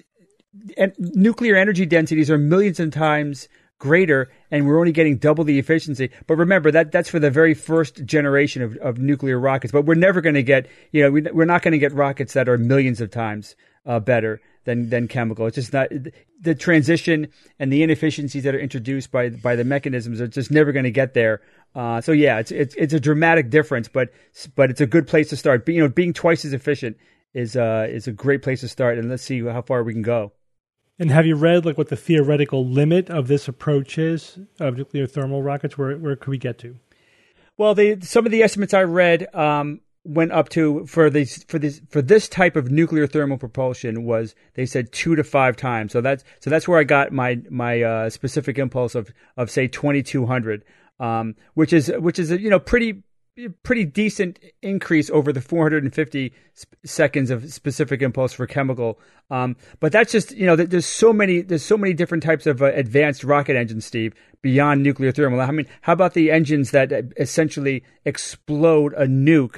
nuclear energy densities are millions of times greater, and we're only getting double the efficiency. But remember, that's for the very first generation of nuclear rockets. But we're never going to get, we're not going to get rockets that are millions of times better than chemical. It's just not, the transition and the inefficiencies that are introduced by the mechanisms are just never going to get there. So yeah, it's a dramatic difference, but it's a good place to start. Being twice as efficient is a great place to start, and let's see how far we can go. And have you read what the theoretical limit of this approach is of nuclear thermal rockets? Where could we get to? Well, some of the estimates I read went up to for this type of nuclear thermal propulsion was, they said 2 to 5 times. So that's where I got my specific impulse of say 2,200, which is a pretty decent increase over the 450 seconds of specific impulse for chemical. But that's just, there's so many different types of advanced rocket engines, Steve, beyond nuclear thermal. I mean, how about the engines that essentially explode a nuke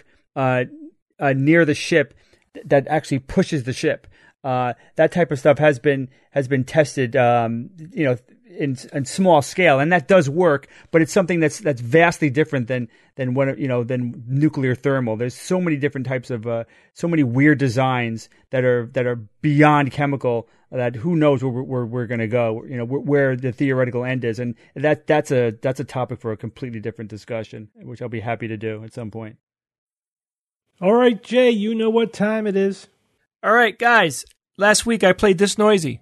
near the ship that actually pushes the ship? That type of stuff has been tested, in small scale, and that does work, but it's something that's vastly different than nuclear thermal. There's so many different types of so many weird designs that are beyond chemical, that who knows where we're going to go, where the theoretical end is, and that's a topic for a completely different discussion, which I'll be happy to do at some point. All right, Jay, you know what time it is. All right, guys. Last week I played this noisy.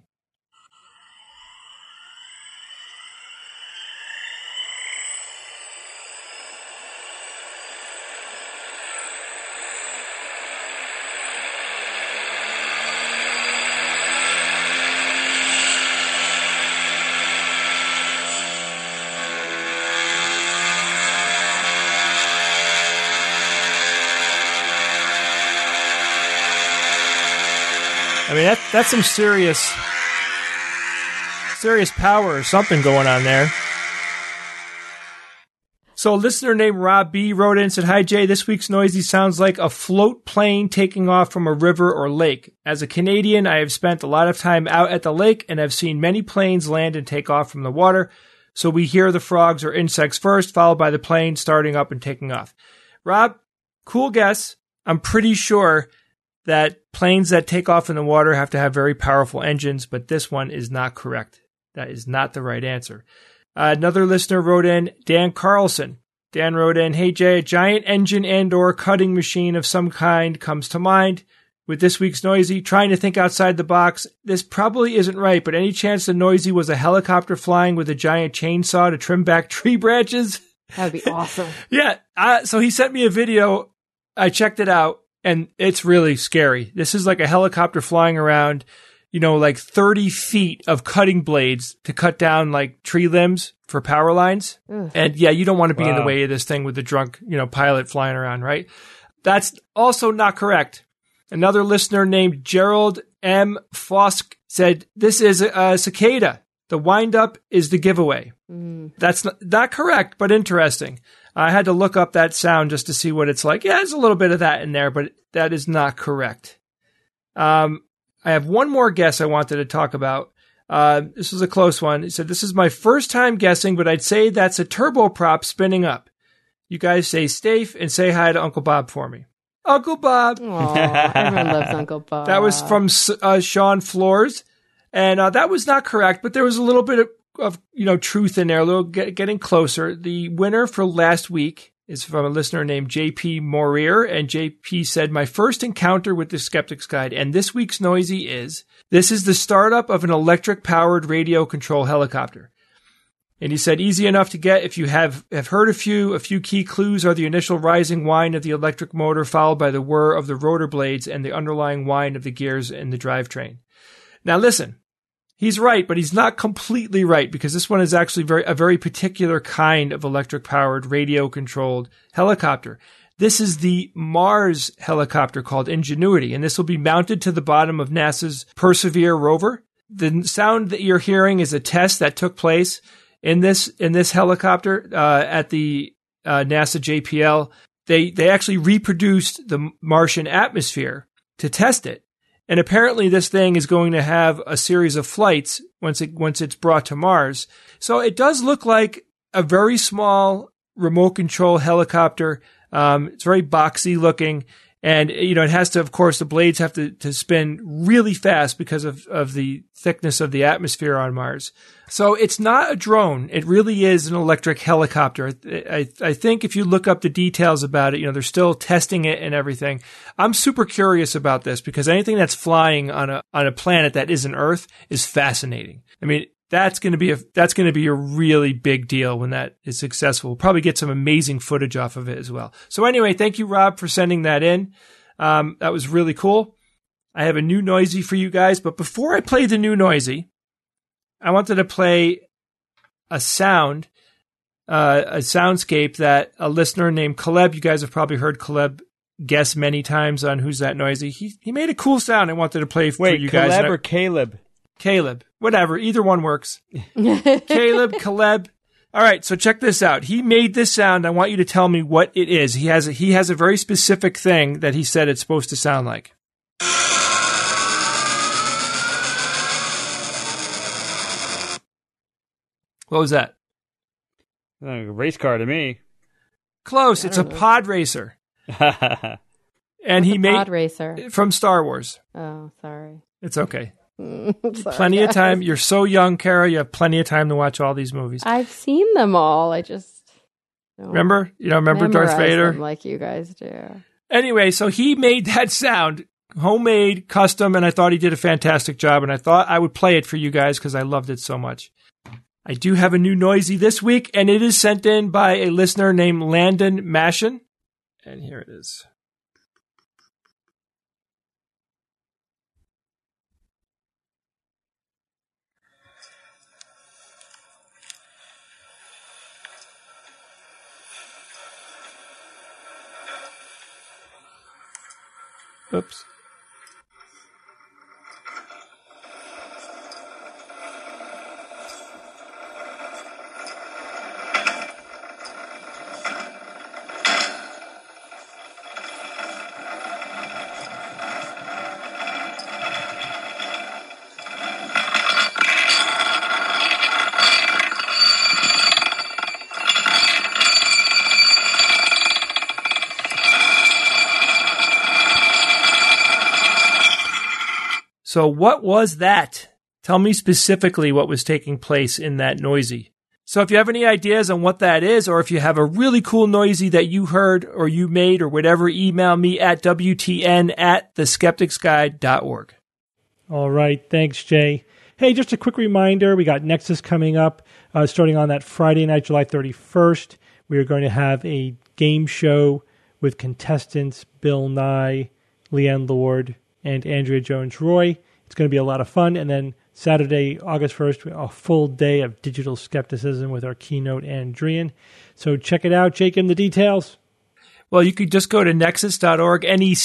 I mean, that's some serious power or something going on there. So a listener named Rob B wrote in and said, "Hi, Jay. This week's noisy sounds like a float plane taking off from a river or lake. As a Canadian, I have spent a lot of time out at the lake and have seen many planes land and take off from the water. So we hear the frogs or insects first, followed by the plane starting up and taking off." Rob, cool guess. I'm pretty sure that planes that take off in the water have to have very powerful engines, but this one is not correct. That is not the right answer. Another listener wrote in, Dan Carlson. Dan wrote in, "Hey Jay, a giant engine and or cutting machine of some kind comes to mind. With this week's noisy, trying to think outside the box. This probably isn't right, but any chance the noisy was a helicopter flying with a giant chainsaw to trim back tree branches?" That would be awesome. Yeah. So he sent me a video. I checked it out. And it's really scary. This is like a helicopter flying around, like 30 feet of cutting blades to cut down like tree limbs for power lines. Ugh. And yeah, you don't want to be in the way of this thing with the drunk, pilot flying around, right? That's also not correct. Another listener named Gerald M. Fosk said, "This is a cicada. The wind-up is the giveaway." That's not correct, but interesting. I had to look up that sound just to see what it's like. Yeah, there's a little bit of that in there, but that is not correct. I have one more guess I wanted to talk about. This was a close one. He said, "This is my first time guessing, but I'd say that's a turboprop spinning up. You guys say safe and say hi to Uncle Bob for me." Uncle Bob. Aww, everyone loves Uncle Bob. That was from Sean Floors. And that was not correct, but there was a little bit of truth in there, a little getting closer. The winner for last week is from a listener named JP Morier, and JP said, "My first encounter with the Skeptic's Guide, and this week's noisy is, this is the startup of an electric-powered radio control helicopter. And he said, easy enough to get if you have heard a few key clues are the initial rising whine of the electric motor, followed by the whir of the rotor blades and the underlying whine of the gears in the drivetrain. Now listen, he's right, but he's not completely right, because this one is actually a very particular kind of electric-powered, radio-controlled helicopter. This is the Mars helicopter called Ingenuity, and this will be mounted to the bottom of NASA's Perseverance rover. The sound that you're hearing is a test that took place in this helicopter at the NASA JPL. They actually reproduced the Martian atmosphere to test it. And apparently this thing is going to have a series of flights once it's brought to Mars. So it does look like a very small remote control helicopter. It's very boxy looking. And, it has to, of course, the blades have to spin really fast because of the thickness of the atmosphere on Mars. So it's not a drone. It really is an electric helicopter. I think if you look up the details about it, they're still testing it and everything. I'm super curious about this because anything that's flying on a planet that isn't Earth is fascinating. I mean, that's going to be a really big deal when that is successful. We'll probably get some amazing footage off of it as well. So anyway, thank you, Rob, for sending that in. That was really cool. I have a new noisy for you guys, but before I play the new noisy, I wanted to play a soundscape that a listener named Caleb, you guys have probably heard Caleb guess many times on Who's That Noisy. He made a cool sound I wanted to play for you guys. Wait, Caleb or Caleb? Caleb. Whatever. Either one works. Caleb. All right, so check this out. He made this sound. I want you to tell me what it is. He has a very specific thing that he said it's supposed to sound like. What was that? A race car to me. Close. It's a pod racer. And he made pod racer from Star Wars. Oh, sorry. It's okay. Sorry, plenty of time. You're so young, Kara. You have plenty of time to watch all these movies. I've seen them all. I just don't remember. You don't remember Darth Vader them like you guys do. Anyway, so he made that sound, homemade, custom, and I thought he did a fantastic job. And I thought I would play it for you guys because I loved it so much. I do have a new noisy this week, and it is sent in by a listener named Landon Mashin. And here it is. Oops. So what was that? Tell me specifically what was taking place in that noisy. So if you have any ideas on what that is, or if you have a really cool noisy that you heard or you made or whatever, email me at WTN@theskepticsguide.org. All right. Thanks, Jay. Hey, just a quick reminder. We got Nexus coming up starting on that Friday night, July 31st. We are going to have a game show with contestants Bill Nye, Leanne Lord, and Andrea Jones-Roy. It's going to be a lot of fun. And then Saturday, August 1st, a full day of digital skepticism with our keynote, Andrian. So check it out. Jake, in the details. Well, you could just go to nexus.org,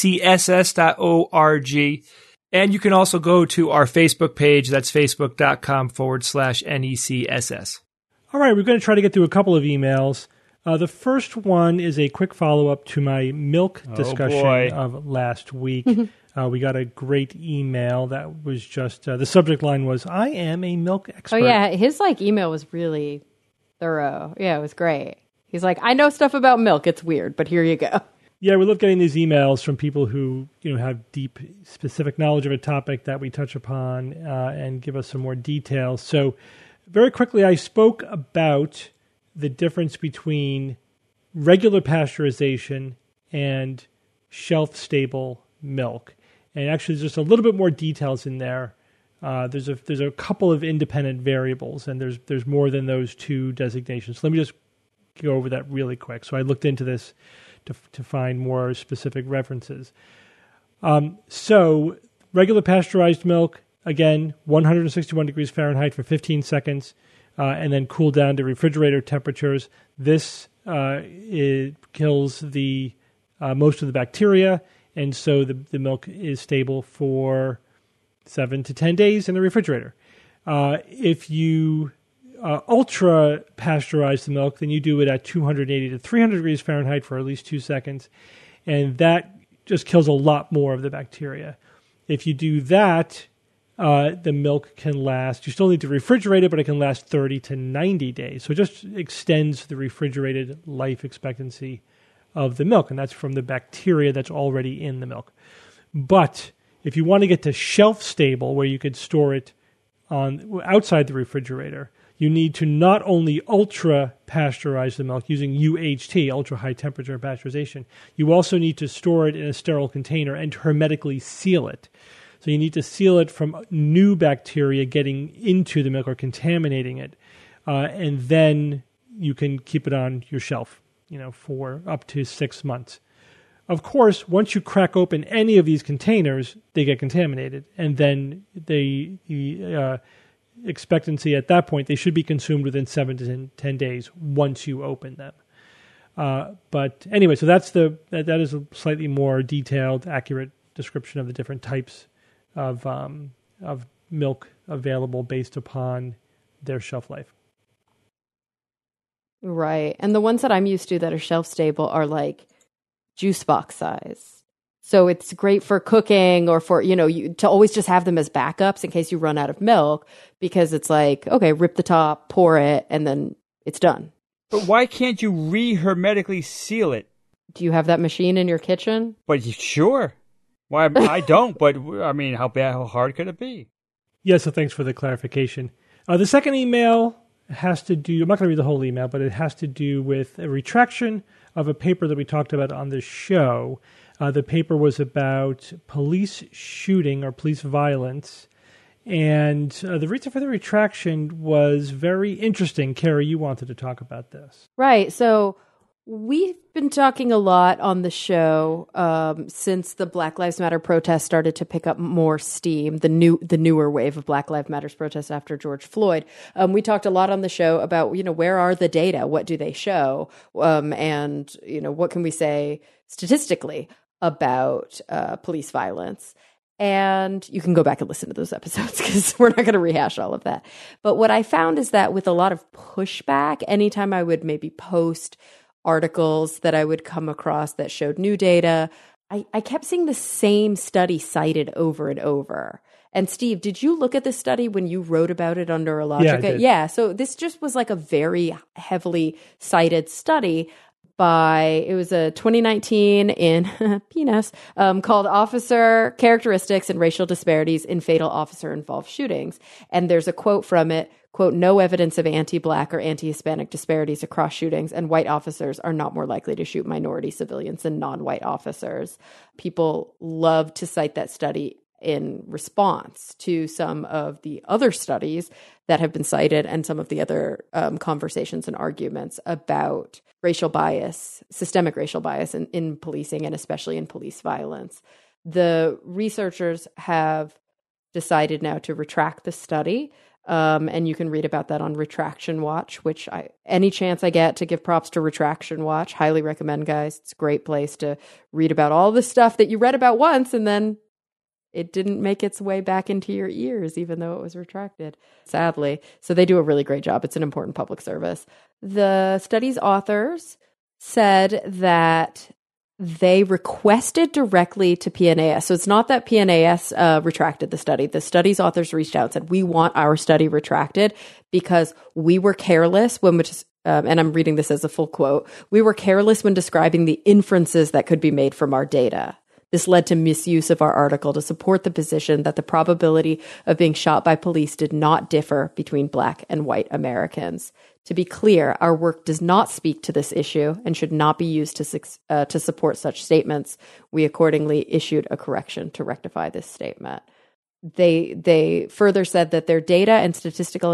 necss.org. And you can also go to our Facebook page. That's facebook.com/NECSS. All right, we're going to try to get through a couple of emails. The first one is a quick follow-up to my milk discussion of last week. We got a great email that was just, the subject line was, I am a milk expert. Oh, yeah. His email was really thorough. Yeah, it was great. He's like, I know stuff about milk. It's weird, but here you go. Yeah, we love getting these emails from people who have deep, specific knowledge of a topic that we touch upon and give us some more details. So very quickly, I spoke about the difference between regular pasteurization and shelf-stable milk. And actually, there's just a little bit more details in there There's a couple of independent variables, and there's more than those two designations. Let me just go over that really quick. So I looked into this to find more specific references. So regular pasteurized milk, again, 161 degrees Fahrenheit for 15 seconds, and then cool down to refrigerator temperatures. This it kills the most of the bacteria, and so the milk is stable for 7 to 10 days in the refrigerator. If you ultra pasteurize the milk, then you do it at 280 to 300 degrees Fahrenheit for at least 2 seconds, and that just kills a lot more of the bacteria. If you do that, the milk can last, you still need to refrigerate it, but it can last 30 to 90 days. So it just extends the refrigerated life expectancy of the milk, and that's from the bacteria that's already in the milk. But if you want to get to shelf stable, where you could store it outside the refrigerator, you need to not only ultra pasteurize the milk using UHT, ultra high temperature pasteurization, you also need to store it in a sterile container and hermetically seal it. So you need to seal it from new bacteria getting into the milk or contaminating it, and then you can keep it on your shelf, for up to 6 months. Of course, once you crack open any of these containers, they get contaminated, and then the expectancy at that point, they should be consumed within 7 to 10 days once you open them. But anyway, so that is a slightly more detailed, accurate description of the different types of milk available based upon their shelf life. Right. And the ones that I'm used to that are shelf stable are like juice box size. So it's great for cooking or for, to always just have them as backups in case you run out of milk, because it's like, okay, rip the top, pour it, and then it's done. But why can't you re-hermetically seal it? Do you have that machine in your kitchen? But sure. Why, I don't, but I mean, how hard could it be? Yeah, so thanks for the clarification. The second email has to do, I'm not going to read the whole email, but it has to do with a retraction of a paper that we talked about on the show. The paper was about police shooting or police violence. And the reason for the retraction was very interesting. Carrie, you wanted to talk about this. Right. So we've been talking a lot on the show since the Black Lives Matter protests started to pick up more steam, the newer wave of Black Lives Matter protests after George Floyd. We talked a lot on the show about, where are the data? What do they show? And, what can we say statistically about police violence? And you can go back and listen to those episodes because we're not going to rehash all of that. But what I found is that with a lot of pushback, anytime I would maybe post articles that I would come across that showed new data, I kept seeing the same study cited over and over. And Steve, did you look at this study when you wrote about it on Neurologica? Yeah, I did. Yeah, so this just was like a very heavily cited study it was a 2019 in PNAS called Officer Characteristics and Racial Disparities in Fatal Officer-Involved Shootings. And there's a quote from it, quote, "No evidence of anti-Black or anti-Hispanic disparities across shootings, and white officers are not more likely to shoot minority civilians than non-white officers." People love to cite that study in response to some of the other studies that have been cited and some of the other conversations and arguments about racial bias, systemic racial bias in policing and especially in police violence. The researchers have decided now to retract the study, and you can read about that on Retraction Watch, which any chance I get to give props to Retraction Watch, highly recommend, guys. It's a great place to read about all the stuff that you read about once and then it didn't make its way back into your ears, even though it was retracted, sadly. So they do a really great job. It's an important public service. The study's authors said that they requested directly to PNAS. So it's not that PNAS retracted the study. The study's authors reached out and said, we want our study retracted because we were careless when, and I'm reading this as a full quote, "We were careless when describing the inferences that could be made from our data. This led to misuse of our article to support the position that the probability of being shot by police did not differ between Black and white Americans. To be clear, our work does not speak to this issue and should not be used to support such statements. We accordingly issued a correction to rectify this statement." They further said that their data and statistical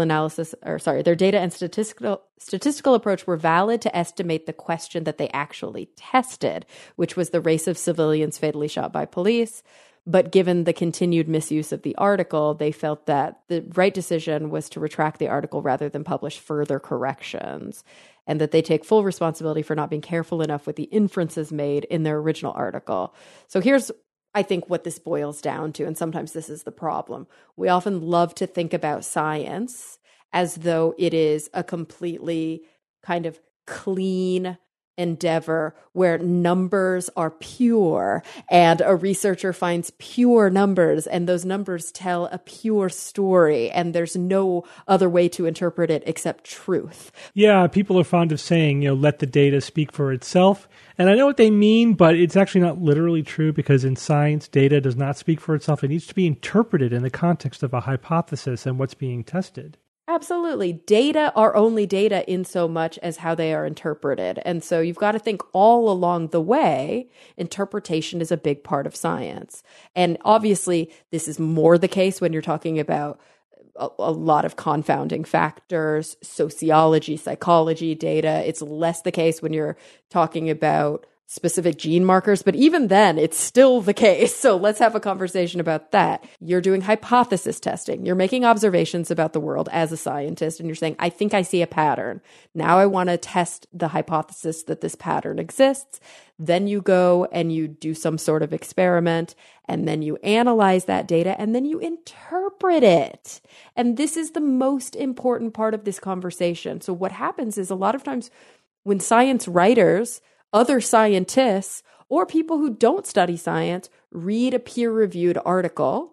approach were valid to estimate the question that they actually tested, which was the race of civilians fatally shot by police. But given the continued misuse of the article, they felt that the right decision was to retract the article rather than publish further corrections, and that they take full responsibility for not being careful enough with the inferences made in their original article. So here's, I think, what this boils down to, and sometimes this is the problem. We often love to think about science as though it is a completely kind of clean endeavor where numbers are pure and a researcher finds pure numbers and those numbers tell a pure story and there's no other way to interpret it except truth. Yeah, people are fond of saying, let the data speak for itself. And I know what they mean, but it's actually not literally true because in science, data does not speak for itself. It needs to be interpreted in the context of a hypothesis and what's being tested. Absolutely. Data are only data in so much as how they are interpreted. And so you've got to think all along the way, interpretation is a big part of science. And obviously, this is more the case when you're talking about a lot of confounding factors, sociology, psychology, data. It's less the case when you're talking about specific gene markers, but even then, it's still the case. So let's have a conversation about that. You're doing hypothesis testing. You're making observations about the world as a scientist, and you're saying, I think I see a pattern. Now I want to test the hypothesis that this pattern exists. Then you go and you do some sort of experiment, and then you analyze that data, and then you interpret it. And this is the most important part of this conversation. So what happens is a lot of times when science writers, other scientists, or people who don't study science read a peer-reviewed article,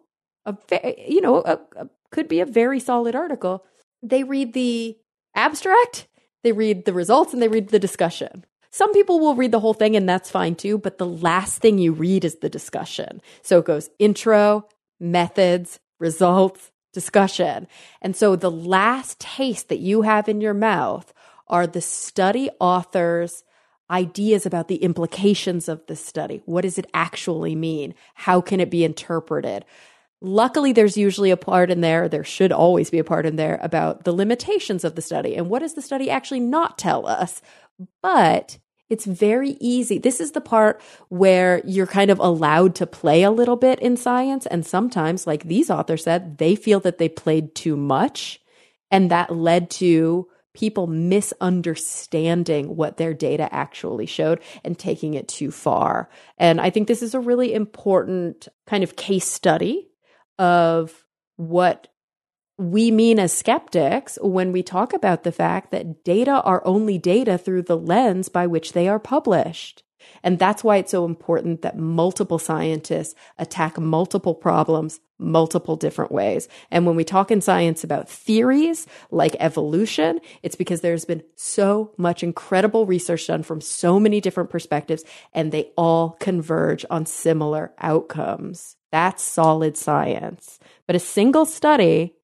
could be a very solid article. They read the abstract, they read the results, and they read the discussion. Some people will read the whole thing, and that's fine too, but the last thing you read is the discussion. So it goes intro, methods, results, discussion. And so the last taste that you have in your mouth are the study author's ideas about the implications of this study. What does it actually mean? How can it be interpreted? Luckily, there's usually a part in there should always be a part in there about the limitations of the study and what does the study actually not tell us. But it's very easy. This is the part where you're kind of allowed to play a little bit in science. And sometimes, like these authors said, they feel that they played too much, and that led to people misunderstanding what their data actually showed and taking it too far. And I think this is a really important kind of case study of what we mean as skeptics when we talk about the fact that data are only data through the lens by which they are published. And that's why it's so important that multiple scientists attack multiple problems multiple different ways. And when we talk in science about theories like evolution, it's because there's been so much incredible research done from so many different perspectives, and they all converge on similar outcomes. That's solid science. But a single study,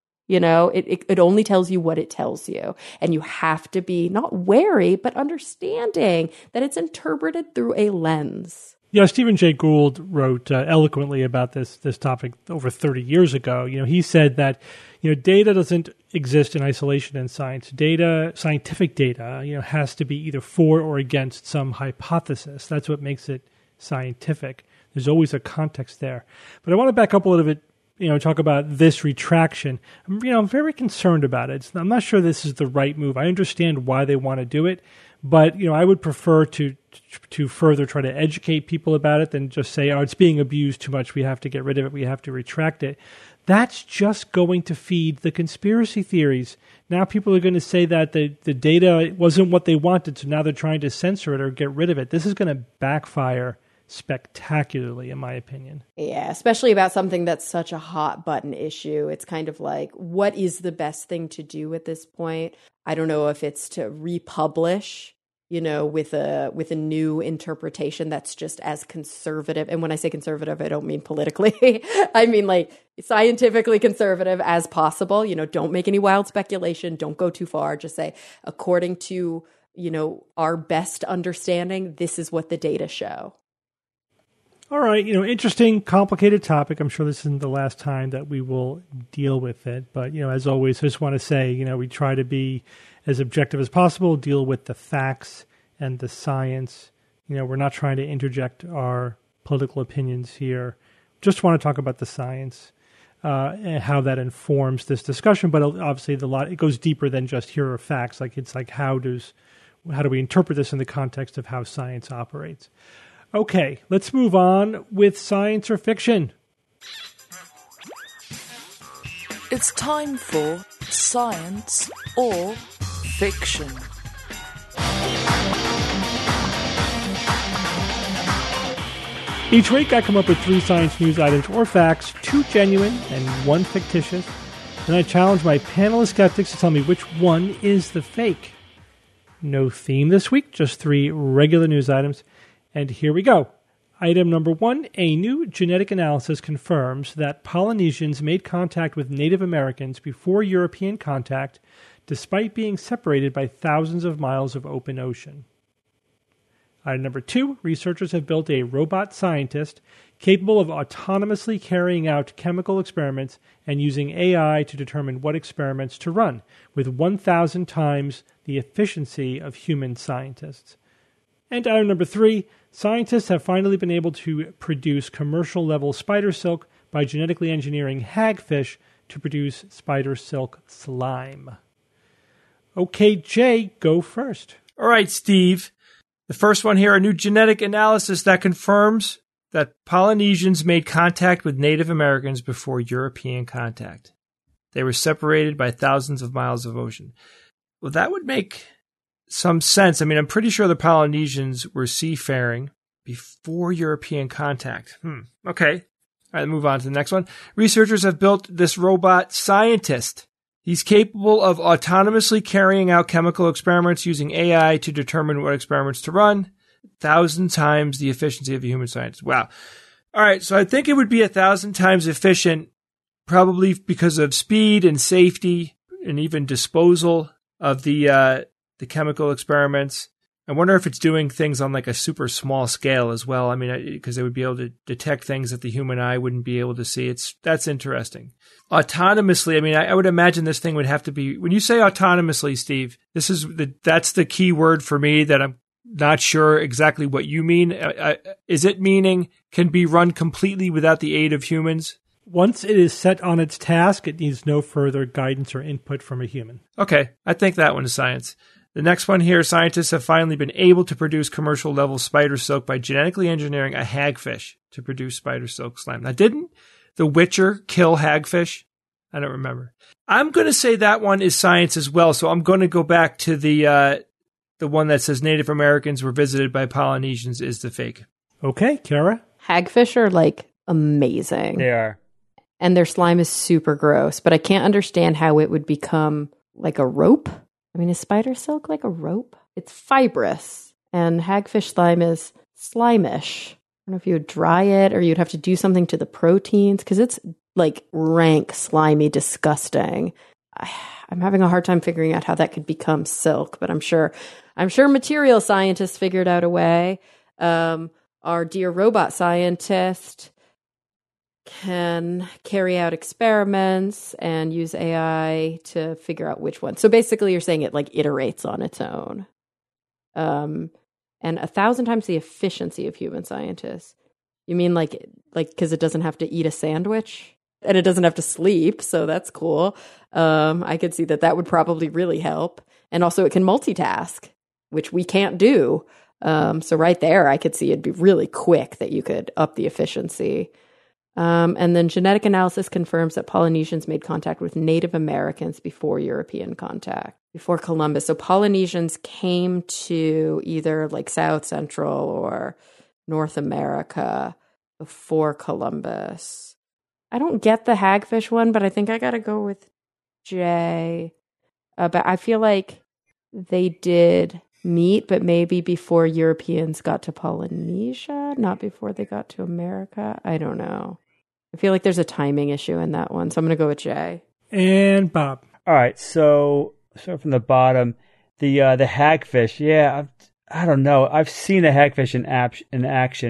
it only tells you what it tells you. And you have to be not wary, but understanding that it's interpreted through a lens. Yeah, Stephen Jay Gould wrote eloquently about this topic over 30 years ago. He said that, data doesn't exist in isolation in science. Scientific data, has to be either for or against some hypothesis. That's what makes it scientific. There's always a context there. But I want to back up a little bit, talk about this retraction. I'm very concerned about it. I'm not sure this is the right move. I understand why they want to do it, but I would prefer to further try to educate people about it than just say, it's being abused too much, we have to get rid of it, we have to retract it. That's just going to feed the conspiracy theories. Now people are going to say that the data wasn't what they wanted, so now they're trying to censor it or get rid of it. This is going to backfire spectacularly, in my opinion. Yeah, especially about something that's such a hot button issue. It's kind of like, what is the best thing to do at this point? I don't know if it's to republish, with a new interpretation that's just as conservative. And when I say conservative, I don't mean politically. I mean like scientifically conservative as possible. Don't make any wild speculation. Don't go too far. Just say, according to, our best understanding, this is what the data show. All right, interesting, complicated topic. I'm sure this isn't the last time that we will deal with it. But, as always, I just want to say, we try to be as objective as possible, deal with the facts and the science. We're not trying to interject our political opinions here. Just want to talk about the science and how that informs this discussion. But obviously, it goes deeper than just here are facts. It's like how do we interpret this in the context of how science operates? Okay, let's move on with science or fiction. It's time for science or fiction. Each week I come up with 3 science news items or facts, 2 genuine and 1 fictitious. Then I challenge my panel of skeptics to tell me which one is the fake. No theme this week, just 3 regular news items. And here we go. Item number 1, a new genetic analysis confirms that Polynesians made contact with Native Americans before European contact, despite being separated by thousands of miles of open ocean. Item number 2, researchers have built a robot scientist capable of autonomously carrying out chemical experiments and using AI to determine what experiments to run, with 1,000 times the efficiency of human scientists. And item number 3, scientists have finally been able to produce commercial-level spider silk by genetically engineering hagfish to produce spider silk slime. Okay, Jay, go first. All right, Steve. The first one here, a new genetic analysis that confirms that Polynesians made contact with Native Americans before European contact. They were separated by thousands of miles of ocean. Well, that would make some sense. I mean, I'm pretty sure the Polynesians were seafaring before European contact. Okay. All right, move on to the next one. Researchers have built this robot scientist. He's capable of autonomously carrying out chemical experiments using AI to determine what experiments to run. 1,000 times the efficiency of a human scientist. Wow. All right, so I think it would be 1,000 times efficient, probably because of speed and safety and even disposal of the chemical experiments. I wonder if it's doing things on like a super small scale as well. I mean, because they would be able to detect things that the human eye wouldn't be able to see. That's interesting. Autonomously, I mean, I would imagine this thing would have to be, when you say autonomously, Steve, that's the key word for me that I'm not sure exactly what you mean. Is it meaning can be run completely without the aid of humans? Once it is set on its task, it needs no further guidance or input from a human. Okay, I think that one is science. The next one here, scientists have finally been able to produce commercial-level spider silk by genetically engineering a hagfish to produce spider silk slime. Now, didn't The Witcher kill hagfish? I don't remember. I'm going to say that one is science as well, so I'm going to go back to the one that says Native Americans were visited by Polynesians is the fake. Okay, Kara? Hagfish are, amazing. They are. And their slime is super gross, but I can't understand how it would become like a rope. I mean, is spider silk like a rope? It's fibrous, and hagfish slime is slimish. I don't know if you would dry it or you'd have to do something to the proteins because it's rank, slimy, disgusting. I'm having a hard time figuring out how that could become silk, but I'm sure material scientists figured out a way. Our dear robot scientist can carry out experiments and use AI to figure out which one. So basically you're saying it iterates on its own. And 1,000 times the efficiency of human scientists. You mean because it doesn't have to eat a sandwich and it doesn't have to sleep. So that's cool. I could see that would probably really help. And also it can multitask, which we can't do. So right there, I could see it'd be really quick that you could up the efficiency. And then genetic analysis confirms that Polynesians made contact with Native Americans before European contact, before Columbus. So Polynesians came to either South Central or North America before Columbus. I don't get the hagfish one, but I think I got to go with Jay. But I feel like they did meet, but maybe before Europeans got to Polynesia, not before they got to America. I don't know. I feel like there's a timing issue in that one, so I'm going to go with Jay. And Bob. All right, so start from the bottom. The hagfish, yeah, I don't know. I've seen a hagfish in action,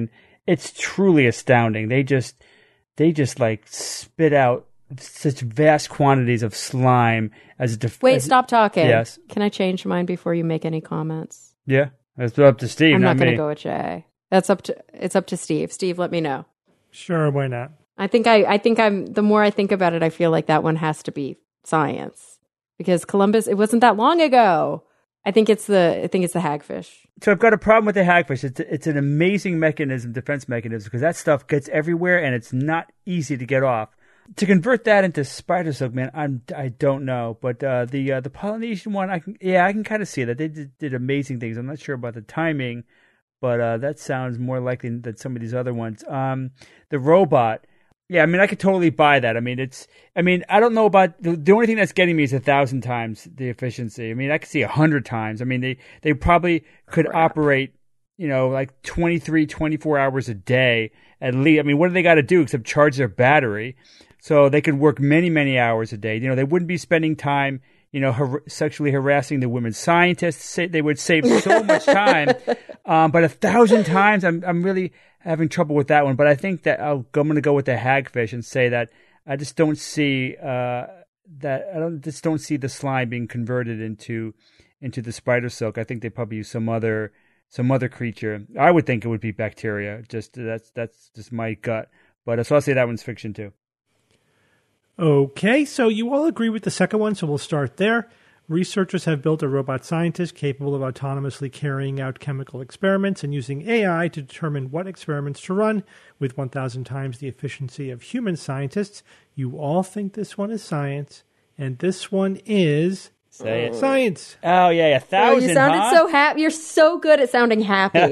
it's truly astounding. They just like spit out such vast quantities of slime as a Wait, stop talking. Yes. Can I change mine before you make any comments? Yeah, that's up to Steve. I'm not going to me. go with Jay. It's up to Steve. Steve, let me know. Sure, why not? I think I'm the more I think about it, I feel like that one has to be science because Columbus, it wasn't that long ago. I think it's the hagfish. So I've got a problem with the hagfish. It's an amazing mechanism, defense mechanism, because that stuff gets everywhere and it's not easy to get off. To convert that into spider silk, man, I don't know. But the Polynesian one, I can kind of see that they did amazing things. I'm not sure about the timing, but that sounds more likely than some of these other ones. The robot. Yeah, I mean, I could totally buy that. I mean, I don't know about the only thing that's getting me is 1,000 times the efficiency. I mean, I could see 100 times. I mean, they probably could operate, like 23, 24 hours a day at least. I mean, what do they got to do except charge their battery? So they could work many, many hours a day. They wouldn't be spending time, sexually harassing the women scientists. They would save so much time. But 1,000 times, I'm really having trouble with that one. But I think that I'm going to go with the hagfish and say that I just don't see don't see the slime being converted into the spider silk. I think they probably use some other creature. I would think it would be bacteria. That's just my gut. But so I'll say that one's fiction too. Okay, so you all agree with the second one, so we'll start there. Researchers have built a robot scientist capable of autonomously carrying out chemical experiments and using AI to determine what experiments to run with 1,000 times the efficiency of human scientists. You all think this one is science, and this one is Say it. Science. Oh, yeah, 1,000, you sounded so happy. You're so good at sounding happy.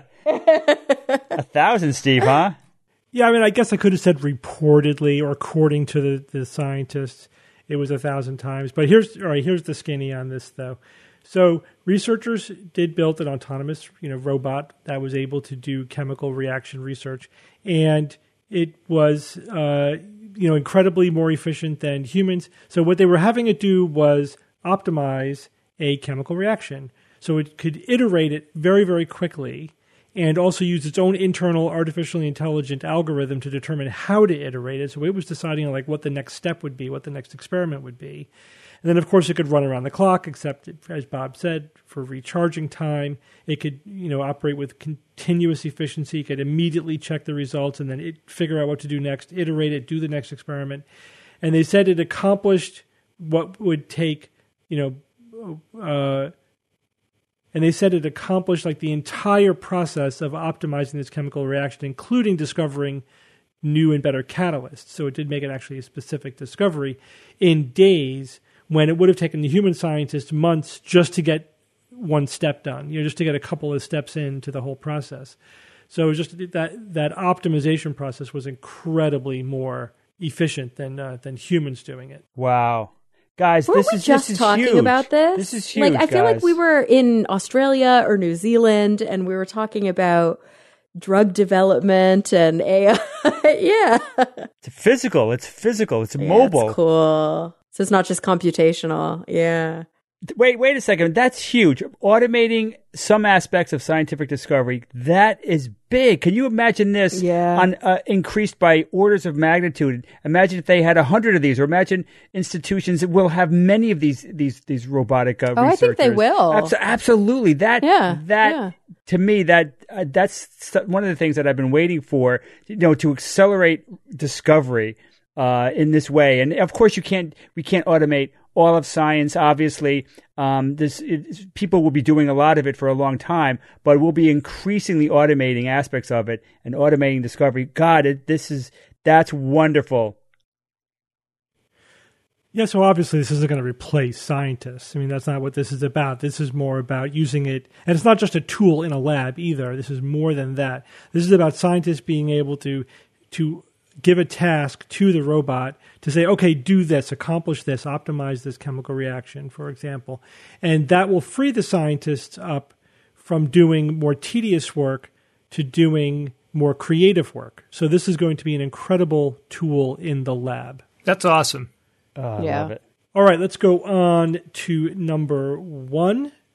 1,000, Steve, huh? Yeah, I mean, I guess I could have said reportedly or according to the scientists. It was 1,000 times. But here's the skinny on this, though. So researchers did build an autonomous, robot that was able to do chemical reaction research, and it was, incredibly more efficient than humans. So what they were having it do was optimize a chemical reaction, so it could iterate it very, very quickly, and also use its own internal artificially intelligent algorithm to determine how to iterate it. So it was deciding what the next step would be, what the next experiment would be. And then, of course, it could run around the clock, except, as Bob said, for recharging time. It could, operate with continuous efficiency. It could immediately check the results and then figure out what to do next, iterate it, do the next experiment. And they said it accomplished what would take, and they said it accomplished the entire process of optimizing this chemical reaction, including discovering new and better catalysts. So it did make it actually a specific discovery in days when it would have taken the human scientists months just to get one step done, just to get a couple of steps into the whole process. So it was just that optimization process was incredibly more efficient than humans doing it. Wow. Guys, this is just talking huge. About this. This is huge. I feel like we were in Australia or New Zealand and we were talking about drug development and AI. Yeah. It's physical. It's mobile. That's cool. So it's not just computational. Yeah. Wait a second. That's huge. Automating some aspects of scientific discovery, that is big. Can you imagine this on increased by orders of magnitude? Imagine if they had 100 of these, or imagine institutions that will have many of these robotic researchers. I think they will. Absolutely. To me, that's one of the things that I've been waiting for, to accelerate discovery in this way. And of course, we can't automate all of science, obviously. People will be doing a lot of it for a long time, but we'll be increasingly automating aspects of it and automating discovery. God, that's wonderful. Yeah, so obviously this isn't going to replace scientists. I mean, that's not what this is about. This is more about using it, and it's not just a tool in a lab either. This is more than that. This is about scientists being able to give a task to the robot to say, okay, do this, accomplish this, optimize this chemical reaction, for example. And that will free the scientists up from doing more tedious work to doing more creative work. So this is going to be an incredible tool in the lab. That's awesome. I love it. All right, let's go on to number one.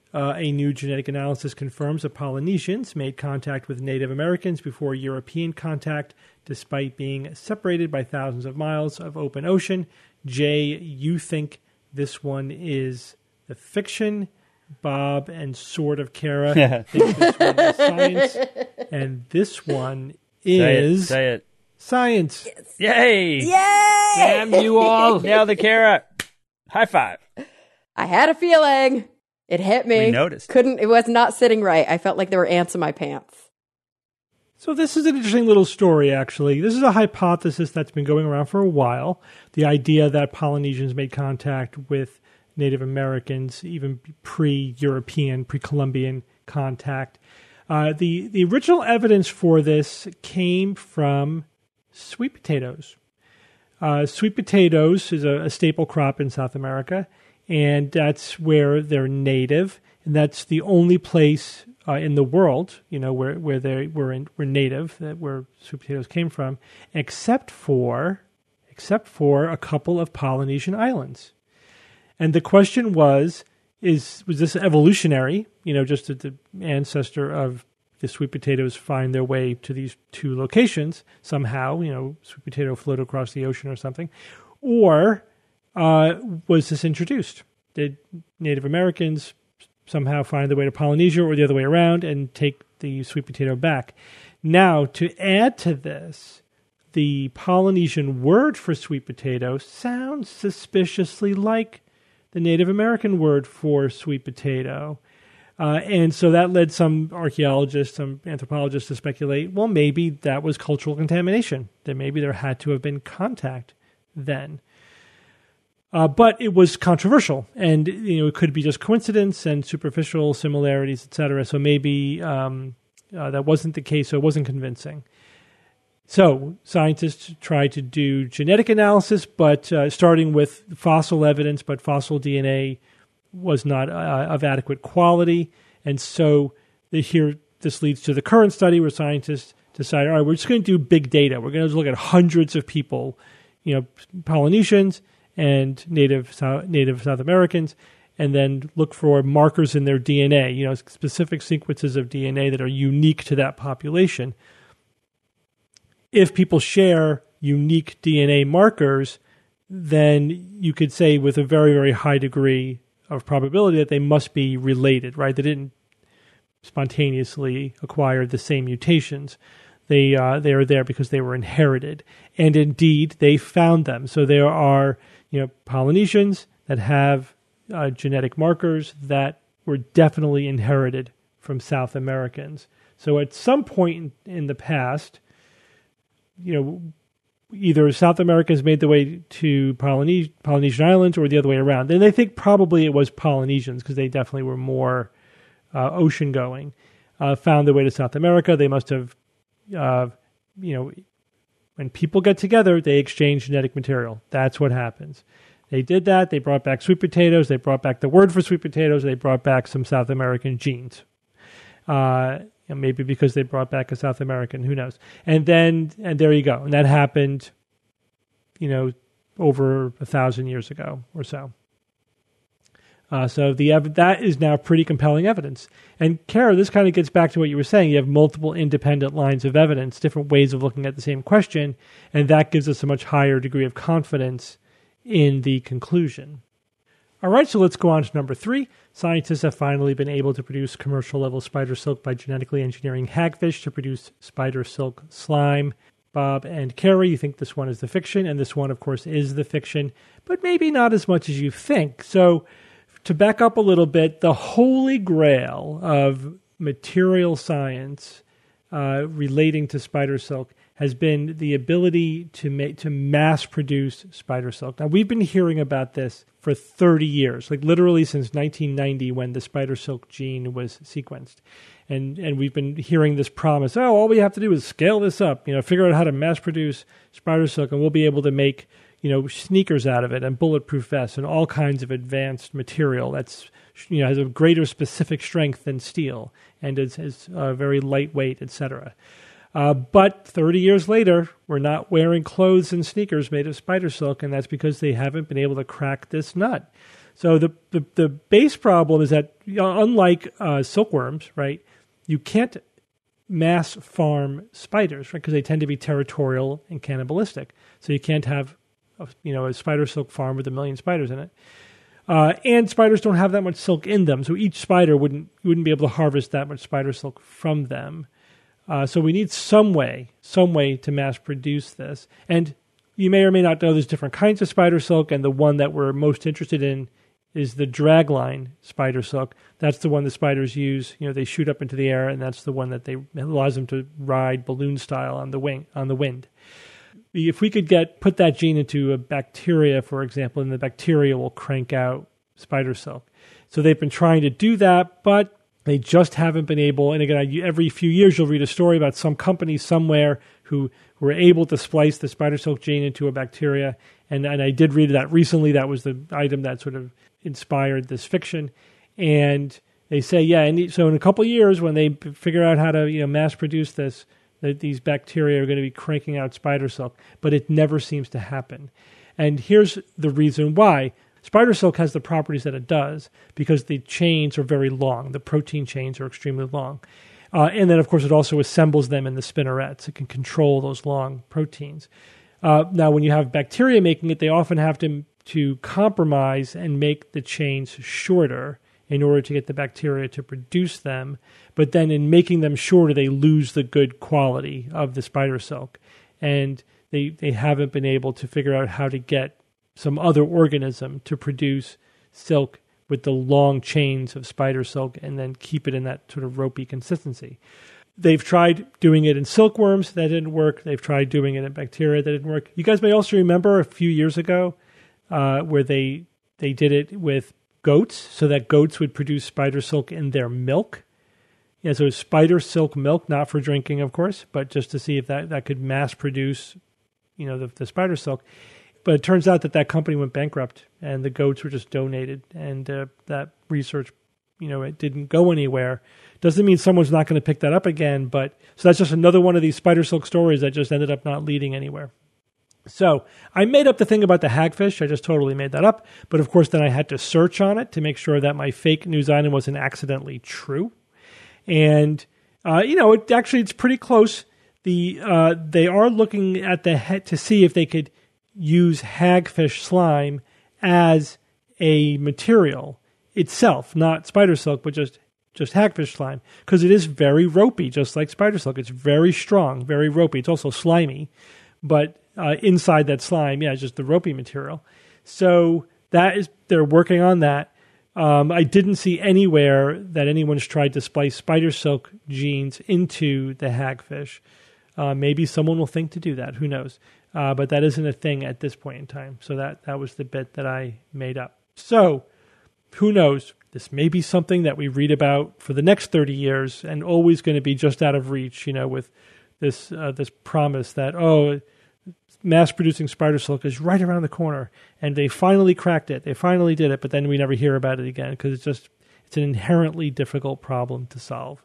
a new genetic analysis confirms that Polynesians made contact with Native Americans before European contact, despite being separated by thousands of miles of open ocean. Jay, you think this one is the fiction. Bob and sort of Kara think this one is science. And this one is... Say it. Science. Yes. Yay! Yay! Damn you all. Nailed the Kara. High five. I had a feeling. It hit me. We noticed. It was not sitting right. I felt like there were ants in my pants. So this is an interesting little story, actually. This is a hypothesis that's been going around for a while. The idea that Polynesians made contact with Native Americans, even pre-European, pre-Columbian contact. The original evidence for this came from sweet potatoes. Sweet potatoes is a staple crop in South America, and that's where they're native, and that's the only place in the world, where they were native, where sweet potatoes came from, except for a couple of Polynesian islands. And the question was this evolutionary? Just that the ancestor of the sweet potatoes find their way to these two locations somehow, sweet potato floated across the ocean or something, or was this introduced? Did Native Americans somehow find their way to Polynesia or the other way around and take the sweet potato back? Now, to add to this, the Polynesian word for sweet potato sounds suspiciously like the Native American word for sweet potato. And so that led some archaeologists, some anthropologists to speculate, well, maybe that was cultural contamination, that maybe there had to have been contact then. But it was controversial, and it could be just coincidence and superficial similarities, etc. So maybe that wasn't the case, so it wasn't convincing. So scientists tried to do genetic analysis, but starting with fossil evidence, but fossil DNA was not of adequate quality. And so this leads to the current study where scientists decided, all right, we're just going to do big data. We're going to look at hundreds of people, Polynesians and native South Americans, and then look for markers in their DNA, specific sequences of DNA that are unique to that population. If people share unique DNA markers, then you could say with a very, very high degree of probability that they must be related, right? They didn't spontaneously acquire the same mutations. They are there because they were inherited. And indeed, they found them. So there are, Polynesians that have genetic markers that were definitely inherited from South Americans. So at some point in the past, either South Americans made their way to Polynesian islands or the other way around. And they think probably it was Polynesians because they definitely were more ocean going, found their way to South America. They must have, when people get together, they exchange genetic material. That's what happens. They did that. They brought back sweet potatoes. They brought back the word for sweet potatoes. They brought back some South American genes. Maybe because they brought back a South American, who knows? And there you go. And that happened, over 1,000 years ago or so. So that is now pretty compelling evidence. And Kara, this kind of gets back to what you were saying. You have multiple independent lines of evidence, different ways of looking at the same question, and that gives us a much higher degree of confidence in the conclusion. All right, so let's go on to number 3. Scientists have finally been able to produce commercial-level spider silk by genetically engineering hagfish to produce spider silk slime. Bob and Kara, you think this one is the fiction, and this one, of course, is the fiction, but maybe not as much as you think. So to back up a little bit, the holy grail of material science relating to spider silk has been the ability to mass produce spider silk. Now, we've been hearing about this for 30 years, like literally since 1990 when the spider silk gene was sequenced. And we've been hearing this promise, all we have to do is scale this up, figure out how to mass produce spider silk, and we'll be able to make, sneakers out of it and bulletproof vests and all kinds of advanced material that's, has a greater specific strength than steel and is very lightweight, etc. But 30 years later, we're not wearing clothes and sneakers made of spider silk, and that's because they haven't been able to crack this nut. So the base problem is that, unlike silkworms, right, you can't mass farm spiders, right, because they tend to be territorial and cannibalistic. So you can't have a spider silk farm with 1 million spiders in it. And spiders don't have that much silk in them, so each spider you wouldn't be able to harvest that much spider silk from them. So we need some way to mass produce this. And you may or may not know there's different kinds of spider silk, and the one that we're most interested in is the dragline spider silk. That's the one the spiders use. They shoot up into the air, and that's the one that allows them to ride balloon style on the wind. If we could put that gene into a bacteria, for example, and the bacteria will crank out spider silk. So they've been trying to do that, but they just haven't been able. And again, every few years you'll read a story about some company somewhere who were able to splice the spider silk gene into a bacteria. And I did read that recently. That was the item that sort of inspired this fiction. And they say, so in a couple of years when they figure out how to mass produce this, that these bacteria are going to be cranking out spider silk, but it never seems to happen. And here's the reason why. Spider silk has the properties that it does because the chains are very long. The protein chains are extremely long. And then, of course, it also assembles them in the spinnerets. It can control those long proteins. Now, when you have bacteria making it, they often have to compromise and make the chains shorter in order to get the bacteria to produce them. But then in making them shorter, they lose the good quality of the spider silk. And they haven't been able to figure out how to get some other organism to produce silk with the long chains of spider silk and then keep it in that sort of ropey consistency. They've tried doing it in silkworms. That didn't work. They've tried doing it in bacteria. That didn't work. You guys may also remember a few years ago where they did it with goats so that goats would produce spider silk in their milk. Yeah, so it was spider silk milk, not for drinking, of course, but just to see if that could mass produce, the spider silk. But it turns out that company went bankrupt and the goats were just donated, and that research, it didn't go anywhere. Doesn't mean someone's not going to pick that up again, but so that's just another one of these spider silk stories that just ended up not leading anywhere. So I made up the thing about the hagfish. I just totally made that up. But of course, then I had to search on it to make sure that my fake news item wasn't accidentally true. And, it's pretty close. They are looking at the head to see if they could use hagfish slime as a material itself, not spider silk, but just hagfish slime, because it is very ropey, just like spider silk. It's very strong, very ropey. It's also slimy, but inside that slime, it's just the ropey material. So they're working on that. I didn't see anywhere that anyone's tried to splice spider silk genes into the hagfish. Maybe someone will think to do that. Who knows? But that isn't a thing at this point in time. So that was the bit that I made up. So who knows? This may be something that we read about for the next 30 years and always going to be just out of reach, with this promise that, mass-producing spider silk is right around the corner. And they finally cracked it. They finally did it, but then we never hear about it again because it's an inherently difficult problem to solve.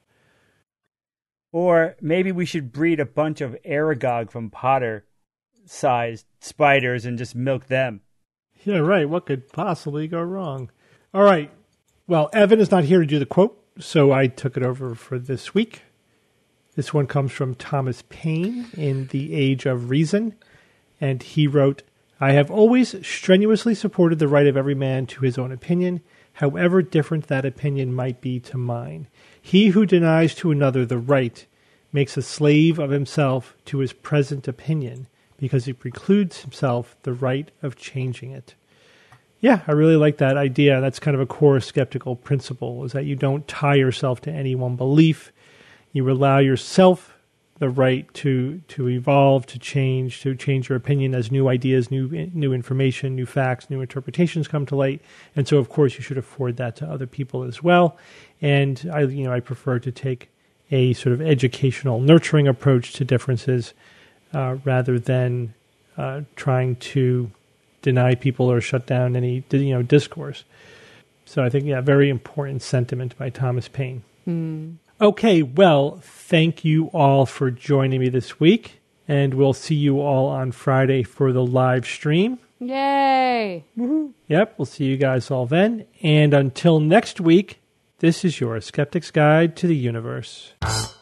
Or maybe we should breed a bunch of Aragog from Potter-sized spiders and just milk them. Yeah, right. What could possibly go wrong? All right. Well, Evan is not here to do the quote, so I took it over for this week. This one comes from Thomas Paine in The Age of Reason, and he wrote, "I have always strenuously supported the right of every man to his own opinion, however different that opinion might be to mine. He who denies to another the right makes a slave of himself to his present opinion, because he precludes himself the right of changing it." Yeah, I really like that idea. That's kind of a core skeptical principle, is that you don't tie yourself to any one belief. You allow yourself the right to evolve, to change your opinion as new ideas, new information, new facts, new interpretations come to light. And so, of course, you should afford that to other people as well. And I prefer to take a sort of educational, nurturing approach to differences rather than trying to deny people or shut down any discourse. So I think, very important sentiment by Thomas Paine. Okay, well, thank you all for joining me this week, and we'll see you all on Friday for the live stream. Yay! Woo-hoo. Yep, we'll see you guys all then. And until next week, this is your Skeptic's Guide to the Universe.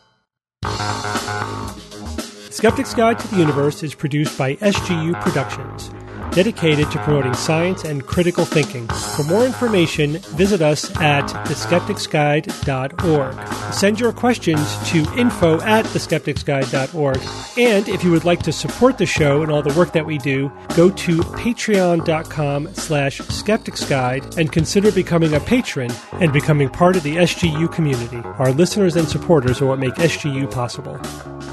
Skeptic's Guide to the Universe is produced by SGU Productions, dedicated to promoting science and critical thinking. For more information, visit us at theskepticsguide.org. Send your questions to info@theskepticsguide.org. And if you would like to support the show and all the work that we do, go to patreon.com/skepticsguide and consider becoming a patron and becoming part of the SGU community. Our listeners and supporters are what make SGU possible.